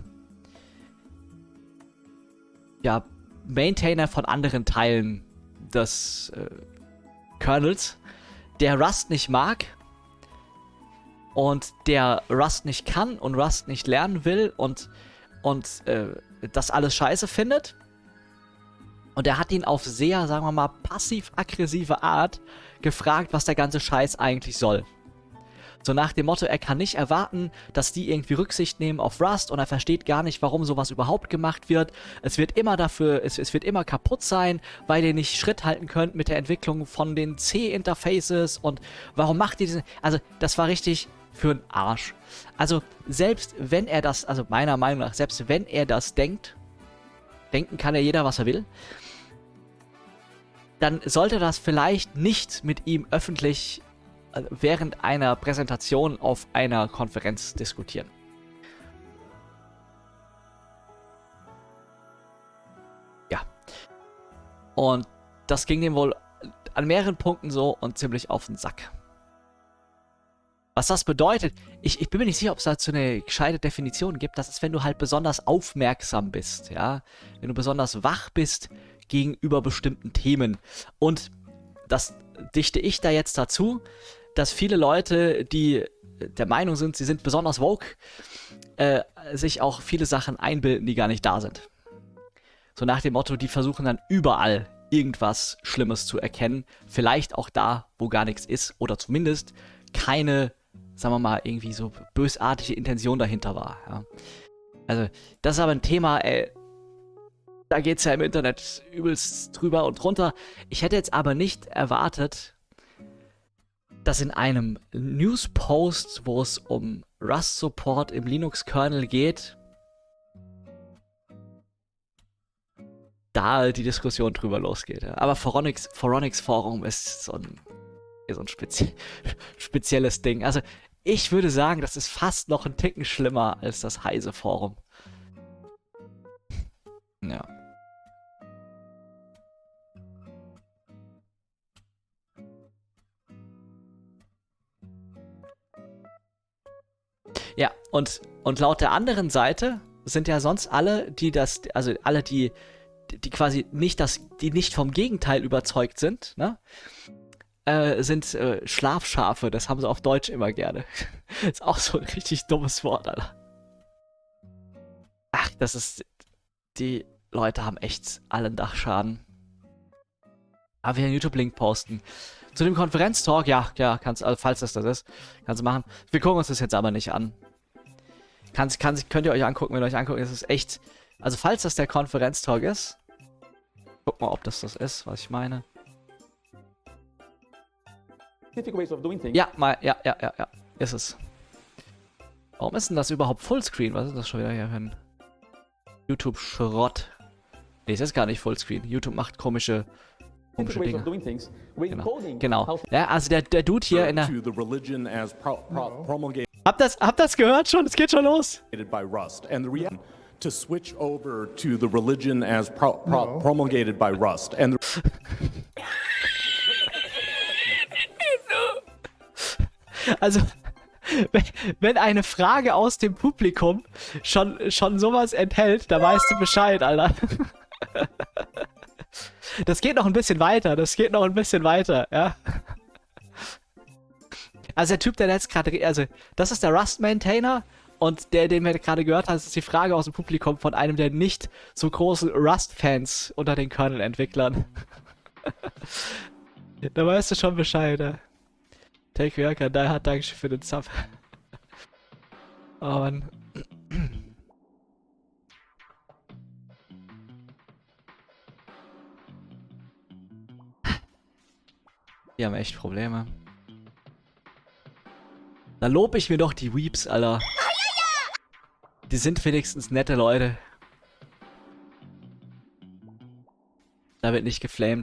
ja, Maintainer von anderen Teilen des äh, Kernels, der Rust nicht mag und der Rust nicht kann und Rust nicht lernen will und und äh, das alles scheiße findet. Und er hat ihn auf sehr, sagen wir mal, passiv-aggressive Art gefragt, was der ganze Scheiß eigentlich soll. So nach dem Motto, er kann nicht erwarten, dass die irgendwie Rücksicht nehmen auf Rust und er versteht gar nicht, warum sowas überhaupt gemacht wird. Es wird immer dafür, es, es wird immer kaputt sein, weil ihr nicht Schritt halten könnt mit der Entwicklung von den C-Interfaces und warum macht ihr diesen... Also das war richtig für den Arsch. Also selbst wenn er das, also meiner Meinung nach, selbst wenn er das denkt, denken kann ja jeder, was er will, dann sollte das vielleicht nicht mit ihm öffentlich während einer Präsentation auf einer Konferenz diskutieren. Ja. Und das ging dem wohl an mehreren Punkten so und ziemlich auf den Sack. Was das bedeutet, ich, ich bin mir nicht sicher, ob es dazu eine gescheite Definition gibt. Das ist, wenn du halt besonders aufmerksam bist, ja. Wenn du besonders wach bist gegenüber bestimmten Themen. Und das dichte ich da jetzt dazu, dass viele Leute, die der Meinung sind, sie sind besonders woke, äh, sich auch viele Sachen einbilden, die gar nicht da sind. So nach dem Motto, die versuchen dann überall irgendwas Schlimmes zu erkennen. Vielleicht auch da, wo gar nichts ist. Oder zumindest keine, sagen wir mal, irgendwie so bösartige Intention dahinter war. Ja. Also, das ist aber ein Thema, ey, da geht's ja im Internet übelst drüber und drunter. Ich hätte jetzt aber nicht erwartet, dass in einem News-Post, wo es um Rust-Support im Linux-Kernel geht, da die Diskussion drüber losgeht. Aber Phoronix, Phoronix Forum ist so ein, so ein spezi spezielles Ding. Also ich würde sagen, das ist fast noch ein Ticken schlimmer als das Heise Forum. Ja. Ja, und, und laut der anderen Seite sind ja sonst alle, die das, also alle, die, die quasi nicht das, die nicht vom Gegenteil überzeugt sind, ne? Äh, sind äh, Schlafschafe, das haben sie auf Deutsch immer gerne. Ist auch so ein richtig dummes Wort, Alter. Ach, das ist, die Leute haben echt allen Dachschaden. Aber wir einen YouTube-Link posten. Zu dem Konferenztalk, ja, ja, kannst, also falls das das ist, kannst du machen. Wir gucken uns das jetzt aber nicht an. Kannst, kann, könnt ihr euch angucken, wenn ihr euch anguckt, das ist echt, also falls das der Konferenztalk ist, guck mal, ob das das ist, was ich meine. Ja, mal, ja, ja, ja, ja, ist es. Warum ist denn das überhaupt Fullscreen? Was ist das schon wieder hier für ein YouTube-Schrott? Nee, es ist gar nicht Fullscreen. YouTube macht komische, komische Dinge. Genau. Genau. Ja, also der, der Dude hier in der... Habt das, habt das gehört schon? Es geht schon los. To switch over to the religion as pro pro no. promulgated by Rust. And also, wenn eine Frage aus dem Publikum schon, schon sowas enthält, da weißt du Bescheid, Alter. Das geht noch ein bisschen weiter, das geht noch ein bisschen weiter, ja. Also der Typ, der jetzt gerade, also das ist der Rust-Maintainer und der, den wir gerade gehört haben, ist die Frage aus dem Publikum von einem der nicht so großen Rust-Fans unter den Kernel-Entwicklern. Da weißt du schon Bescheid, ja. Take Worker, die hat Dankeschön für den Sub. Oh Mann. Die haben echt Probleme. Da lobe ich mir doch die Weeps, Alter. Die sind wenigstens nette Leute. Da wird nicht geflamed.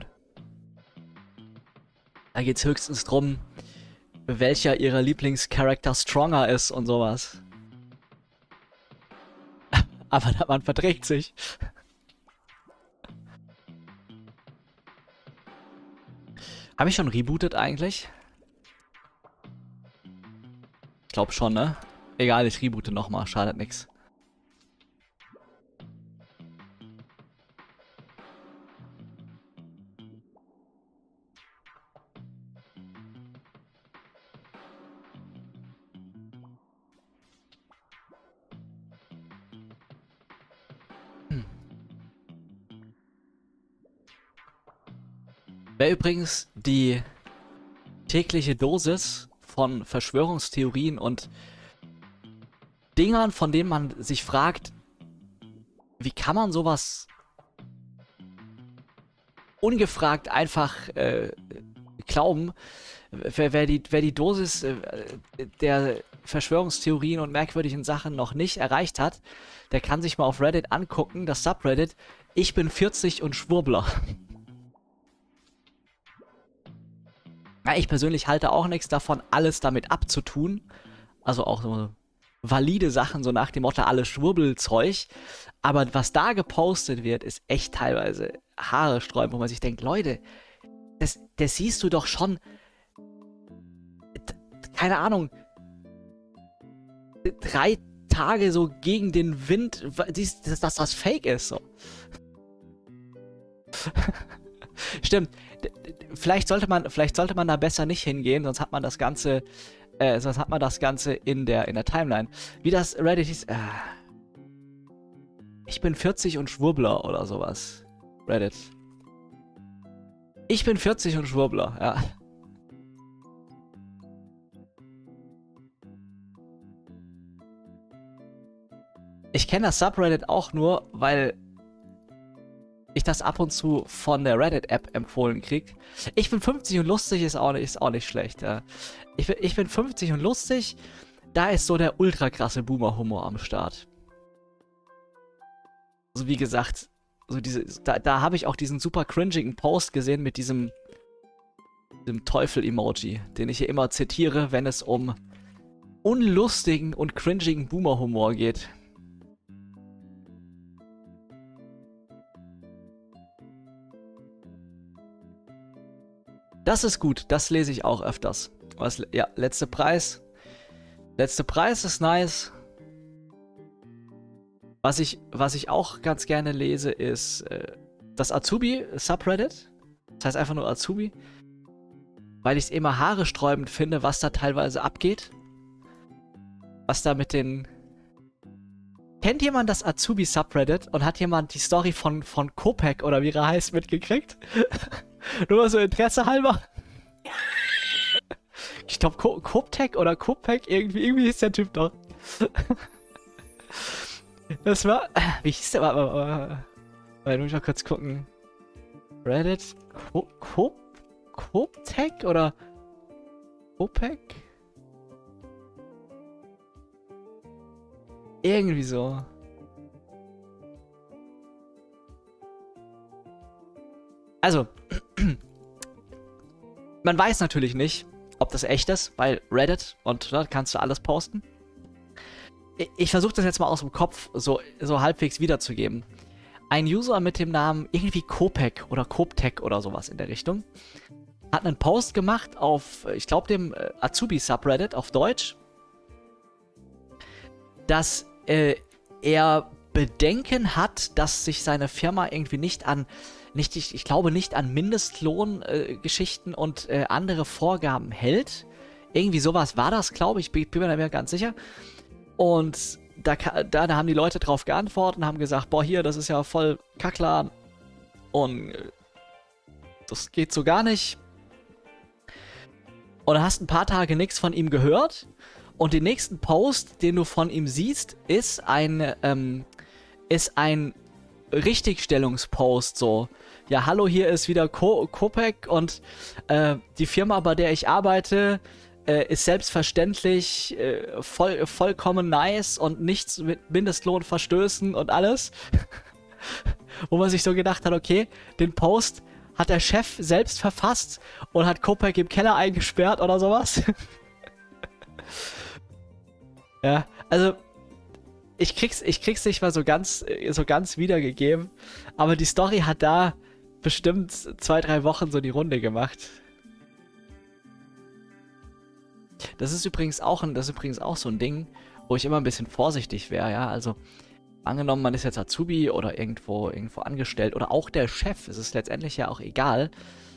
Da geht's höchstens drum, welcher ihrer Lieblingscharakter stronger ist und sowas. Aber man verträgt sich. Habe ich schon rebootet eigentlich? Ich glaube schon, ne? Egal, ich reboote nochmal, schadet nix. Hm. Wer übrigens die tägliche Dosis von Verschwörungstheorien und Dingern, von denen man sich fragt, wie kann man sowas ungefragt einfach äh, glauben, wer, wer, die, wer die Dosis äh, der Verschwörungstheorien und merkwürdigen Sachen noch nicht erreicht hat, der kann sich mal auf Reddit angucken, das Subreddit, ich bin vierzig und Schwurbler. Ich persönlich halte auch nichts davon, alles damit abzutun. Also auch so valide Sachen, so nach dem Motto, alles Schwurbelzeug. Aber was da gepostet wird, ist echt teilweise Haare sträubend, wo man sich denkt, Leute, das, das siehst du doch schon, keine Ahnung, drei Tage so gegen den Wind, dass das, das Fake ist. So. Stimmt. Vielleicht sollte man, vielleicht sollte man da besser nicht hingehen, sonst hat man das Ganze, äh, sonst hat man das Ganze in der, in der Timeline. Wie das Reddit ist, äh, ich bin vierzig und Schwurbler oder sowas. Reddit. Ich bin vierzig und Schwurbler, ja. Ich kenne das Subreddit auch nur, weil ich das ab und zu von der Reddit-App empfohlen kriege. Ich bin fünfzig und lustig ist auch nicht, ist auch nicht schlecht. Ja. Ich, bin, ich bin fünfzig und lustig, da ist so der ultra krasse Boomer-Humor am Start. Also wie gesagt, so diese, da, da habe ich auch diesen super cringigen Post gesehen mit diesem, diesem Teufel-Emoji, den ich hier immer zitiere, wenn es um unlustigen und cringigen Boomer-Humor geht. Das ist gut, das lese ich auch öfters. Was, ja, letzter Preis. Letzter Preis ist nice. Was ich, was ich auch ganz gerne lese, ist äh, das Azubi-Subreddit. Das heißt einfach nur Azubi. Weil ich es immer haaresträubend finde, was da teilweise abgeht. Was da mit den... Kennt jemand das Azubi-Subreddit und hat jemand die Story von, von Kopek oder wie er heißt mitgekriegt? Nur mal so Interesse halber. Ich glaube, Ko Koptek oder Kopek, irgendwie, irgendwie ist der Typ doch. Das war. Wie hieß der? Warte, warte, warte, muss ich mal kurz gucken. Reddit? Ko Kop Koptek oder Kopek? Irgendwie so. Also, man weiß natürlich nicht, ob das echt ist, weil Reddit und da kannst du alles posten. Ich, ich versuche das jetzt mal aus dem Kopf so, so halbwegs wiederzugeben. Ein User mit dem Namen irgendwie Kopek oder Koptek oder sowas in der Richtung hat einen Post gemacht auf, ich glaube, dem äh, Azubi-Subreddit auf Deutsch, dass äh, er Bedenken hat, dass sich seine Firma irgendwie nicht an Nicht, ich, ich glaube nicht an Mindestlohngeschichten äh, und äh, andere Vorgaben hält. Irgendwie sowas war das, glaube ich. Bin, bin mir da mir ganz sicher. Und da, da, da haben die Leute drauf geantwortet und haben gesagt, boah, hier, das ist ja voll Kacklan. Und äh, das geht so gar nicht. Und du hast ein paar Tage nichts von ihm gehört. Und den nächsten Post, den du von ihm siehst, ist ein, ähm, ist ein Richtigstellungspost so. Ja, hallo, hier ist wieder Ko Kopek und äh, die Firma, bei der ich arbeite, äh, ist selbstverständlich äh, voll, vollkommen nice und nichts mit Mindestlohnverstößen und alles. Wo man sich so gedacht hat, okay, den Post hat der Chef selbst verfasst und hat Kopek im Keller eingesperrt oder sowas. Ja, also ich krieg's, ich krieg's nicht mal so ganz, so ganz wiedergegeben, aber die Story hat da bestimmt zwei, drei Wochen so die Runde gemacht. Das ist übrigens auch ein, das ist übrigens auch so ein Ding, wo ich immer ein bisschen vorsichtig wäre, ja, also angenommen, man ist jetzt Azubi oder irgendwo, irgendwo angestellt oder auch der Chef, es ist letztendlich ja auch egal.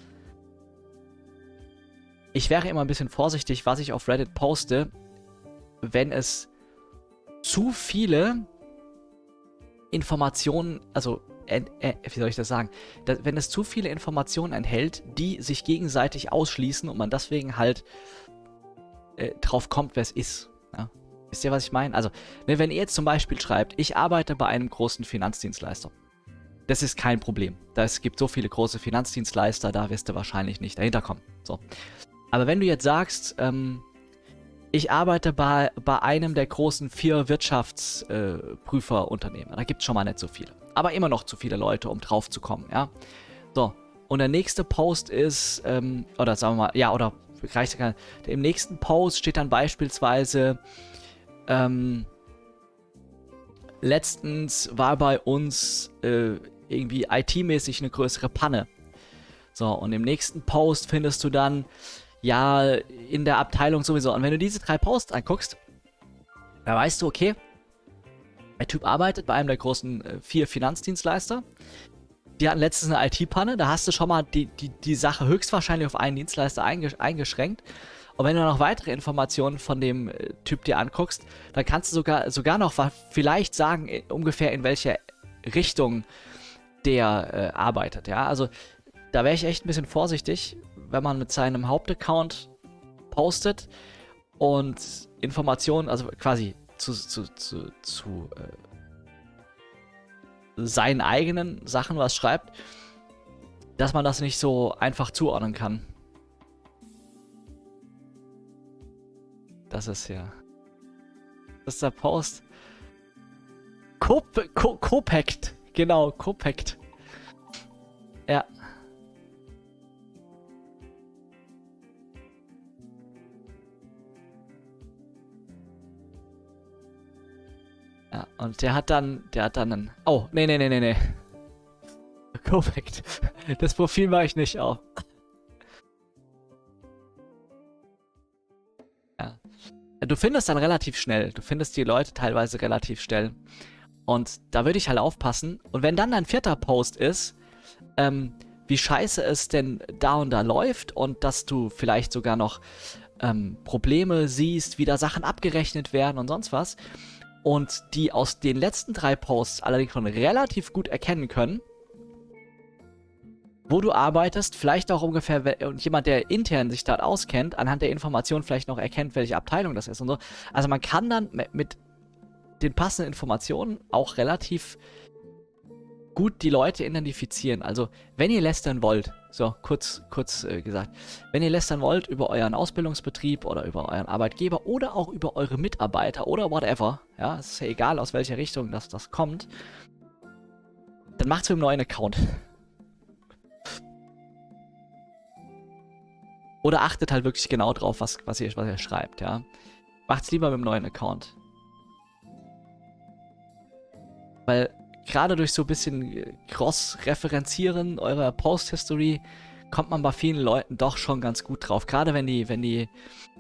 Ich wäre immer ein bisschen vorsichtig, was ich auf Reddit poste, wenn es zu viele Informationen, also äh, äh, wie soll ich das sagen, da, wenn es zu viele Informationen enthält, die sich gegenseitig ausschließen und man deswegen halt äh, drauf kommt, wer es ist. Ja? Wisst ihr, was ich meine? Also, ne, wenn ihr jetzt zum Beispiel schreibt, ich arbeite bei einem großen Finanzdienstleister. Das ist kein Problem. Es gibt so viele große Finanzdienstleister, da wirst du wahrscheinlich nicht dahinter kommen. So. Aber wenn du jetzt sagst, ähm, ich arbeite bei, bei einem der großen vier Wirtschaftsprüferunternehmen. Äh, da gibt es schon mal nicht so viele. Aber immer noch zu viele Leute, um drauf zu kommen, ja. So, und der nächste Post ist, ähm, oder sagen wir mal, ja, oder reicht ja, im nächsten Post steht dann beispielsweise, ähm, letztens war bei uns äh, irgendwie I T-mäßig eine größere Panne. So, und im nächsten Post findest du dann, ja, in der Abteilung sowieso. Und wenn du diese drei Posts anguckst, da weißt du, okay, der Typ arbeitet bei einem der großen äh, vier Finanzdienstleister. Die hatten letztens eine I T-Panne, da hast du schon mal die, die, die Sache höchstwahrscheinlich auf einen Dienstleister eingesch eingeschränkt. Und wenn du noch weitere Informationen von dem äh, Typ dir anguckst, dann kannst du sogar, sogar noch vielleicht sagen, äh, ungefähr in welche Richtung der äh, arbeitet. Ja, also da wäre ich echt ein bisschen vorsichtig, wenn man mit seinem Hauptaccount postet und Informationen, also quasi zu, zu, zu, zu äh, seinen eigenen Sachen was schreibt, dass man das nicht so einfach zuordnen kann. Das ist ja... Das ist der Post. Cop Co Compact. Genau, Compact. Ja. Ja, und der hat dann, der hat dann einen... Oh, nee, nee, nee, nee, nee. Compact. Das Profil mache ich nicht auf. Ja. Du findest dann relativ schnell. Du findest die Leute teilweise relativ schnell. Und da würde ich halt aufpassen. Und wenn dann dein vierter Post ist, ähm, wie scheiße es denn da und da läuft und dass du vielleicht sogar noch ähm, Probleme siehst, wie da Sachen abgerechnet werden und sonst was, und die aus den letzten drei Posts allerdings schon relativ gut erkennen können, wo du arbeitest, vielleicht auch ungefähr, und jemand, der intern sich dort auskennt, anhand der Informationen vielleicht noch erkennt, welche Abteilung das ist und so. Also man kann dann mit den passenden Informationen auch relativ gut die Leute identifizieren. Also, wenn ihr lästern wollt, so kurz, kurz äh, gesagt, wenn ihr lästern wollt über euren Ausbildungsbetrieb oder über euren Arbeitgeber oder auch über eure Mitarbeiter oder whatever, ja, es ist ja egal, aus welcher Richtung das, das kommt, dann macht's mit einem neuen Account. Oder achtet halt wirklich genau drauf, was, was, ihr, was ihr schreibt, ja. Macht's lieber mit einem neuen Account. Weil gerade durch so ein bisschen Cross-Referenzieren eurer Post-History kommt man bei vielen Leuten doch schon ganz gut drauf. Gerade wenn die, wenn die,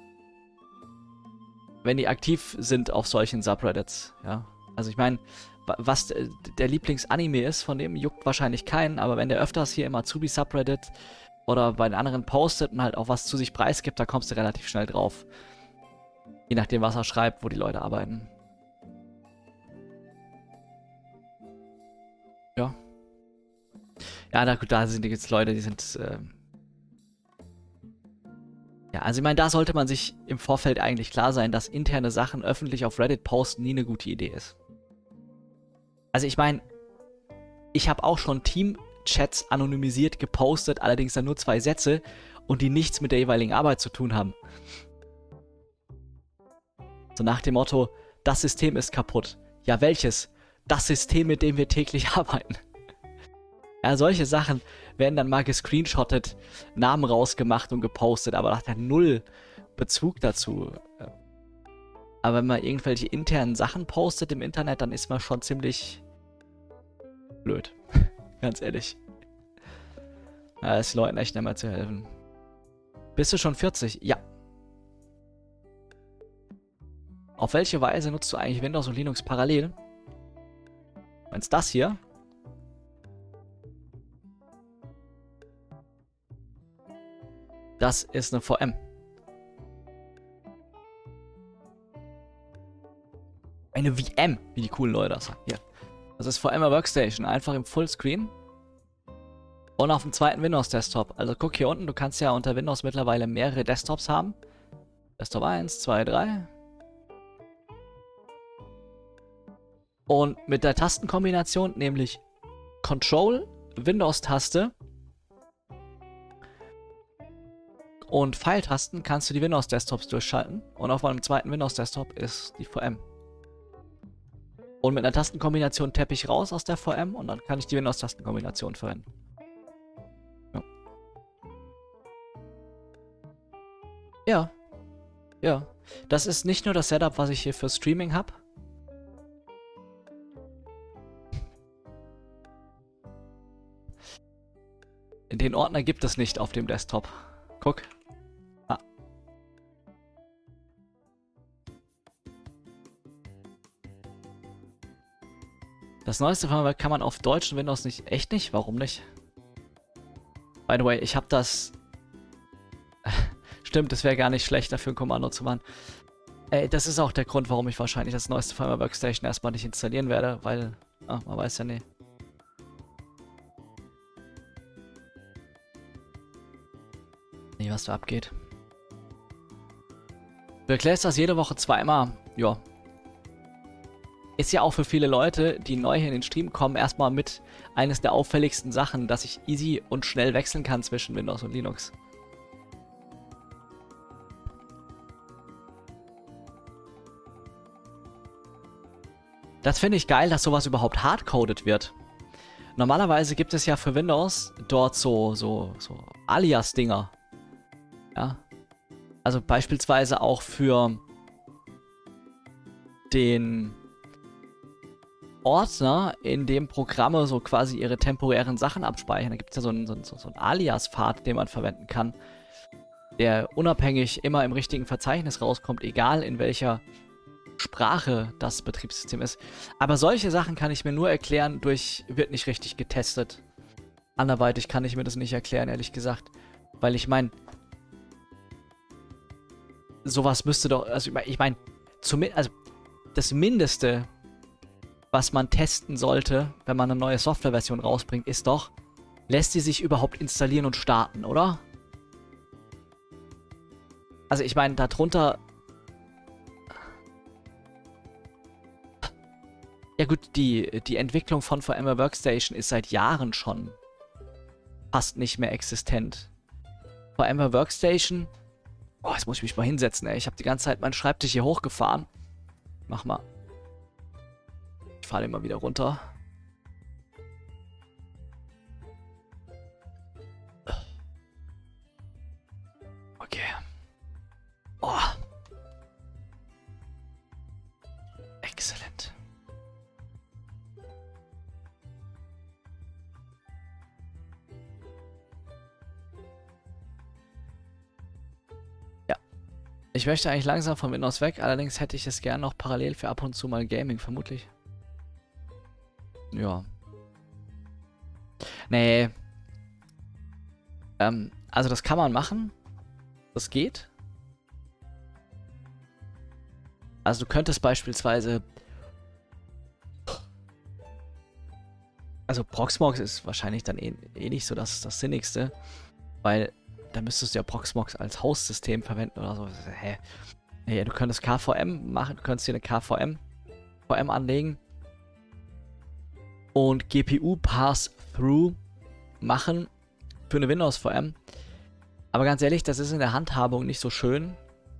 wenn die aktiv sind auf solchen Subreddits, ja. Also ich meine, was der Lieblingsanime ist, von dem juckt wahrscheinlich keinen, aber wenn der öfters hier im Azubi-Subreddit oder bei den anderen postet und halt auch was zu sich preisgibt, da kommst du relativ schnell drauf. Je nachdem, was er schreibt, wo die Leute arbeiten. Ja. Ja, na gut, da sind jetzt Leute, die sind... Äh ja, also ich meine, da sollte man sich im Vorfeld eigentlich klar sein, dass interne Sachen öffentlich auf Reddit posten nie eine gute Idee ist. Also ich meine, ich habe auch schon Team-Chats anonymisiert gepostet, allerdings dann nur zwei Sätze und die nichts mit der jeweiligen Arbeit zu tun haben. So nach dem Motto, das System ist kaputt. Ja, welches? Das System, mit dem wir täglich arbeiten. Ja, solche Sachen werden dann mal gescreenshottet, Namen rausgemacht und gepostet, aber das hat null Bezug dazu. Aber wenn man irgendwelche internen Sachen postet im Internet, dann ist man schon ziemlich blöd. Ganz ehrlich. Da ist Leuten echt nicht mehr zu helfen. Bist du schon vierzig? Ja. Auf welche Weise nutzt du eigentlich Windows und Linux parallel? Meinst das hier? Das ist eine V M. Eine V M, wie die coolen Leute das sagen. Hier. Das ist V M Workstation, einfach im Fullscreen. Und auf dem zweiten Windows-Desktop. Also guck hier unten, du kannst ja unter Windows mittlerweile mehrere Desktops haben. Desktop eins, zwei, drei. Und mit der Tastenkombination, nämlich Control, Windows-Taste und Pfeiltasten, kannst du die Windows-Desktops durchschalten. Und auf meinem zweiten Windows-Desktop ist die V M. Und mit einer Tastenkombination tappe ich raus aus der V M und dann kann ich die Windows-Tastenkombination verwenden. Ja. Ja. Ja. Das ist nicht nur das Setup, was ich hier für Streaming habe. Den Ordner gibt es nicht auf dem Desktop. Guck. Ah. Das neueste Firmware kann man auf deutschen Windows nicht. Echt nicht? Warum nicht? By the way, ich habe das... Stimmt, das wäre gar nicht schlecht, dafür ein Kommando zu machen. Ey, das ist auch der Grund, warum ich wahrscheinlich das neueste Firmware Workstation erstmal nicht installieren werde, weil... Ah, man weiß ja nie. Nee, was da abgeht. Du erklärst das jede Woche zweimal. Ja. ist ja auch für viele Leute, die neu hier in den Stream kommen, erstmal mit eines der auffälligsten Sachen, dass ich easy und schnell wechseln kann zwischen Windows und Linux. Das finde ich geil, dass sowas überhaupt hardcoded wird. Normalerweise gibt es ja für Windows dort so, so, so Alias-Dinger. Ja. Also beispielsweise auch für den Ordner, in dem Programme so quasi ihre temporären Sachen abspeichern. Da gibt es ja so einen, so einen, so einen Alias-Pfad, den man verwenden kann, der unabhängig immer im richtigen Verzeichnis rauskommt, egal in welcher Sprache das Betriebssystem ist. Aber solche Sachen kann ich mir nur erklären durch, wird nicht richtig getestet. Anderweitig kann ich mir das nicht erklären, ehrlich gesagt. Weil ich meine, sowas müsste doch, also ich meine, zumindest, also das Mindeste, was man testen sollte, wenn man eine neue Softwareversion rausbringt, ist doch, lässt sie sich überhaupt installieren und starten, oder? Also ich meine, darunter... Ja gut, die, die Entwicklung von VMware Workstation ist seit Jahren schon fast nicht mehr existent. VMware Workstation... Oh, jetzt muss ich mich mal hinsetzen, ey. Ich habe die ganze Zeit meinen Schreibtisch hier hochgefahren. Mach mal. Ich fahre den mal wieder runter. Okay. Oh. Exzellent. Ja. Ich möchte eigentlich langsam von Windows weg, allerdings hätte ich es gerne noch parallel für ab und zu mal Gaming, vermutlich. Ja. Nee. Ähm, also das kann man machen. Das geht. Also du könntest beispielsweise... Also Proxmox ist wahrscheinlich dann eh, eh nicht so das, das Sinnigste, weil da müsstest du ja Proxmox als Host-System verwenden oder so. Hä? Ja, du könntest K V M machen, du könntest hier eine K V M, V M anlegen und G P U Pass-Through machen für eine Windows V M. Aber ganz ehrlich, das ist in der Handhabung nicht so schön.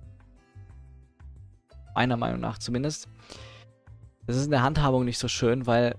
Meiner Meinung nach zumindest. Das ist in der Handhabung nicht so schön, weil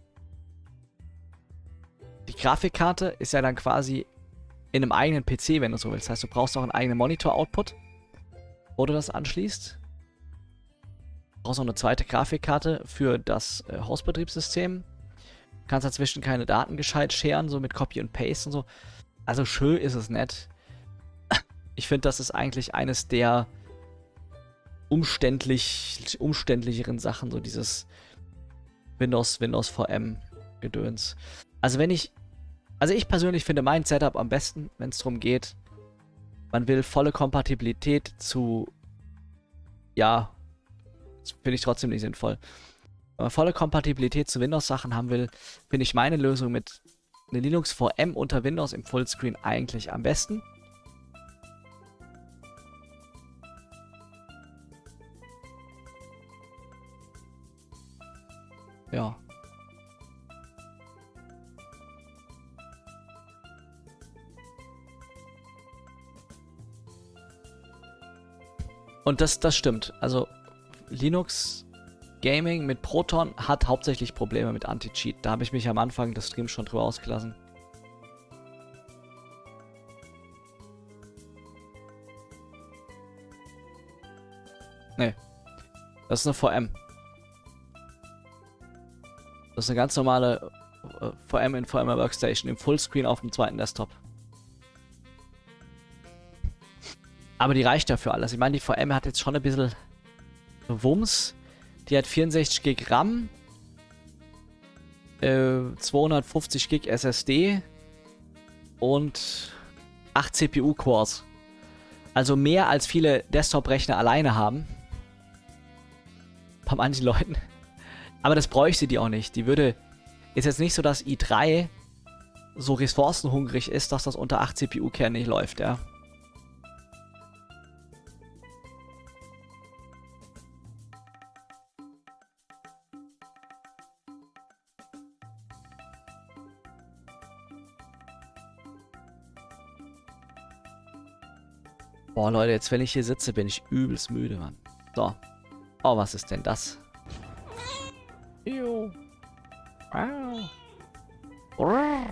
die Grafikkarte ist ja dann quasi in einem eigenen P C, wenn du so willst. Das heißt, du brauchst auch einen eigenen Monitor-Output, wo du das anschließt. Du brauchst auch eine zweite Grafikkarte für das äh, Hausbetriebssystem. Du kannst dazwischen keine Daten gescheit scheren, so mit Copy und Paste und so. Also schön ist es nicht. Ich finde, das ist eigentlich eines der umständlich, umständlicheren Sachen, so dieses Windows, Windows V M Gedöns. Also wenn ich, also ich persönlich finde mein Setup am besten, wenn es darum geht, man will volle Kompatibilität zu, ja, das finde ich trotzdem nicht sinnvoll. Wenn man volle Kompatibilität zu Windows-Sachen haben will, finde ich meine Lösung mit einer Linux V M unter Windows im Fullscreen eigentlich am besten. Ja. Und das, das stimmt. Also Linux Gaming mit Proton hat hauptsächlich Probleme mit Anti-Cheat. Da habe ich mich am Anfang des Streams schon drüber ausgelassen. Nee. Das ist eine V M. Das ist eine ganz normale äh, V M in VMware Workstation im Fullscreen auf dem zweiten Desktop. Aber die reicht ja für alles. Ich meine, die V M hat jetzt schon ein bisschen Wumms. Die hat vierundsechzig Gig RAM, äh, zweihundertfünfzig Gig S S D und acht C P U-Cores. Also mehr als viele Desktop-Rechner alleine haben. Bei manchen Leuten. Aber das bräuchte die auch nicht. Die würde... Ist jetzt nicht so, dass i drei so ressourcenhungrig ist, dass das unter acht C P U-Kernen nicht läuft, ja. Boah, Leute, jetzt wenn ich hier sitze, bin ich übelst müde, Mann. So. Oh, was ist denn das? Ew. Wow. Brrr.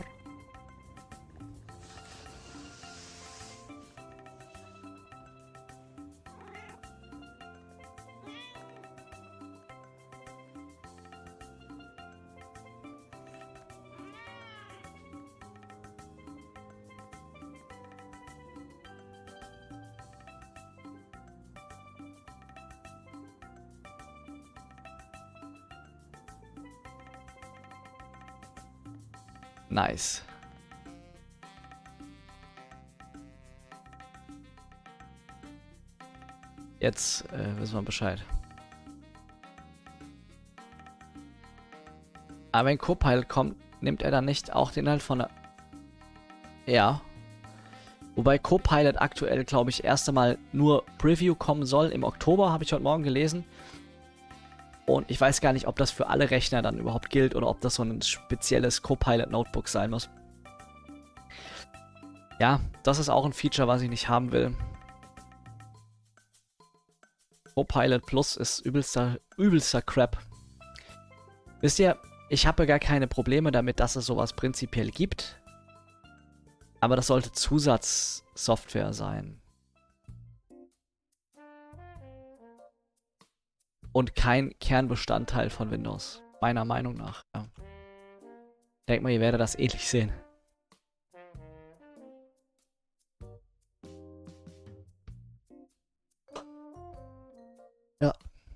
Nice. Jetzt äh, wissen wir Bescheid. Aber wenn Copilot kommt, nimmt er dann nicht auch den Inhalt von der... Ja. Wobei Copilot aktuell, glaube ich, erst einmal nur Preview kommen soll. Im Oktober, habe ich heute Morgen gelesen. Und ich weiß gar nicht, ob das für alle Rechner dann überhaupt gilt oder ob das so ein spezielles Copilot-Notebook sein muss. Ja, das ist auch ein Feature, was ich nicht haben will. Copilot Plus ist übelster, übelster Crap. Wisst ihr, ich habe gar keine Probleme damit, dass es sowas prinzipiell gibt. Aber das sollte Zusatzsoftware sein. Und kein Kernbestandteil von Windows. Meiner Meinung nach. Ja. Denkt mal, ihr werdet das ähnlich sehen. Ja.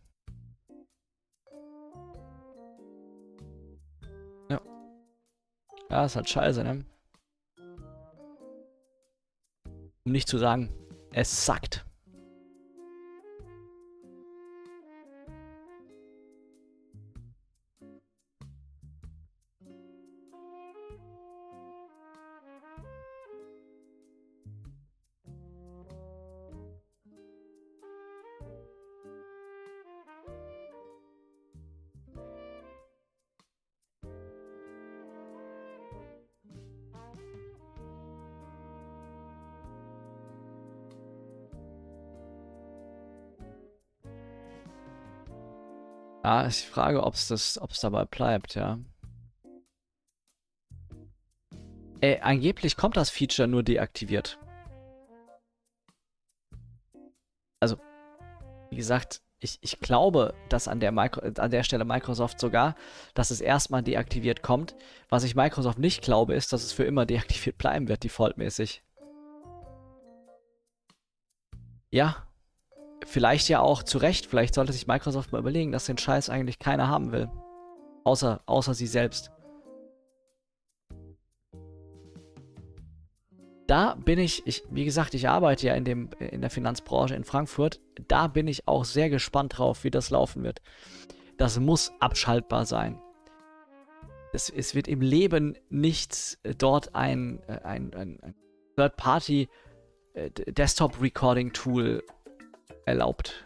Ja. Ja, ist halt scheiße, ne? Um nicht zu sagen, es sackt. Ja, ist die Frage, ob es das, ob es dabei bleibt, ja. Äh, angeblich kommt das Feature nur deaktiviert. Also, wie gesagt, ich, ich glaube, dass an der, Micro, an der Stelle Microsoft sogar, dass es erstmal deaktiviert kommt. Was ich Microsoft nicht glaube, ist, dass es für immer deaktiviert bleiben wird, defaultmäßig. Ja. Vielleicht ja auch zu Recht. Vielleicht sollte sich Microsoft mal überlegen, dass den Scheiß eigentlich keiner haben will. Außer, außer sie selbst. Da bin ich, ich, wie gesagt, ich arbeite ja in, dem, in der Finanzbranche in Frankfurt. Da bin ich auch sehr gespannt drauf, wie das laufen wird. Das muss abschaltbar sein. Es, es wird im Leben nicht dort ein, ein, ein, ein Third-Party-Desktop-Recording-Tool erlaubt.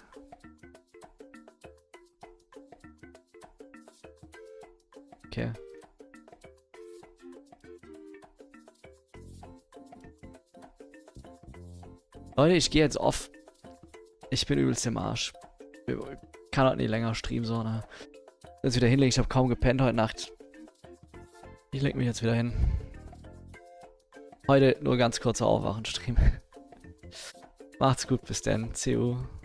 Okay. Leute, ich gehe jetzt off. Ich bin übelst im Arsch. Ich kann heute nicht länger streamen, so, ne? Jetzt wieder hinlegen. Ich habe kaum gepennt heute Nacht. Ich leg mich jetzt wieder hin. Heute nur ganz kurzer Aufwachen-Stream. Macht's gut, bis dann. C U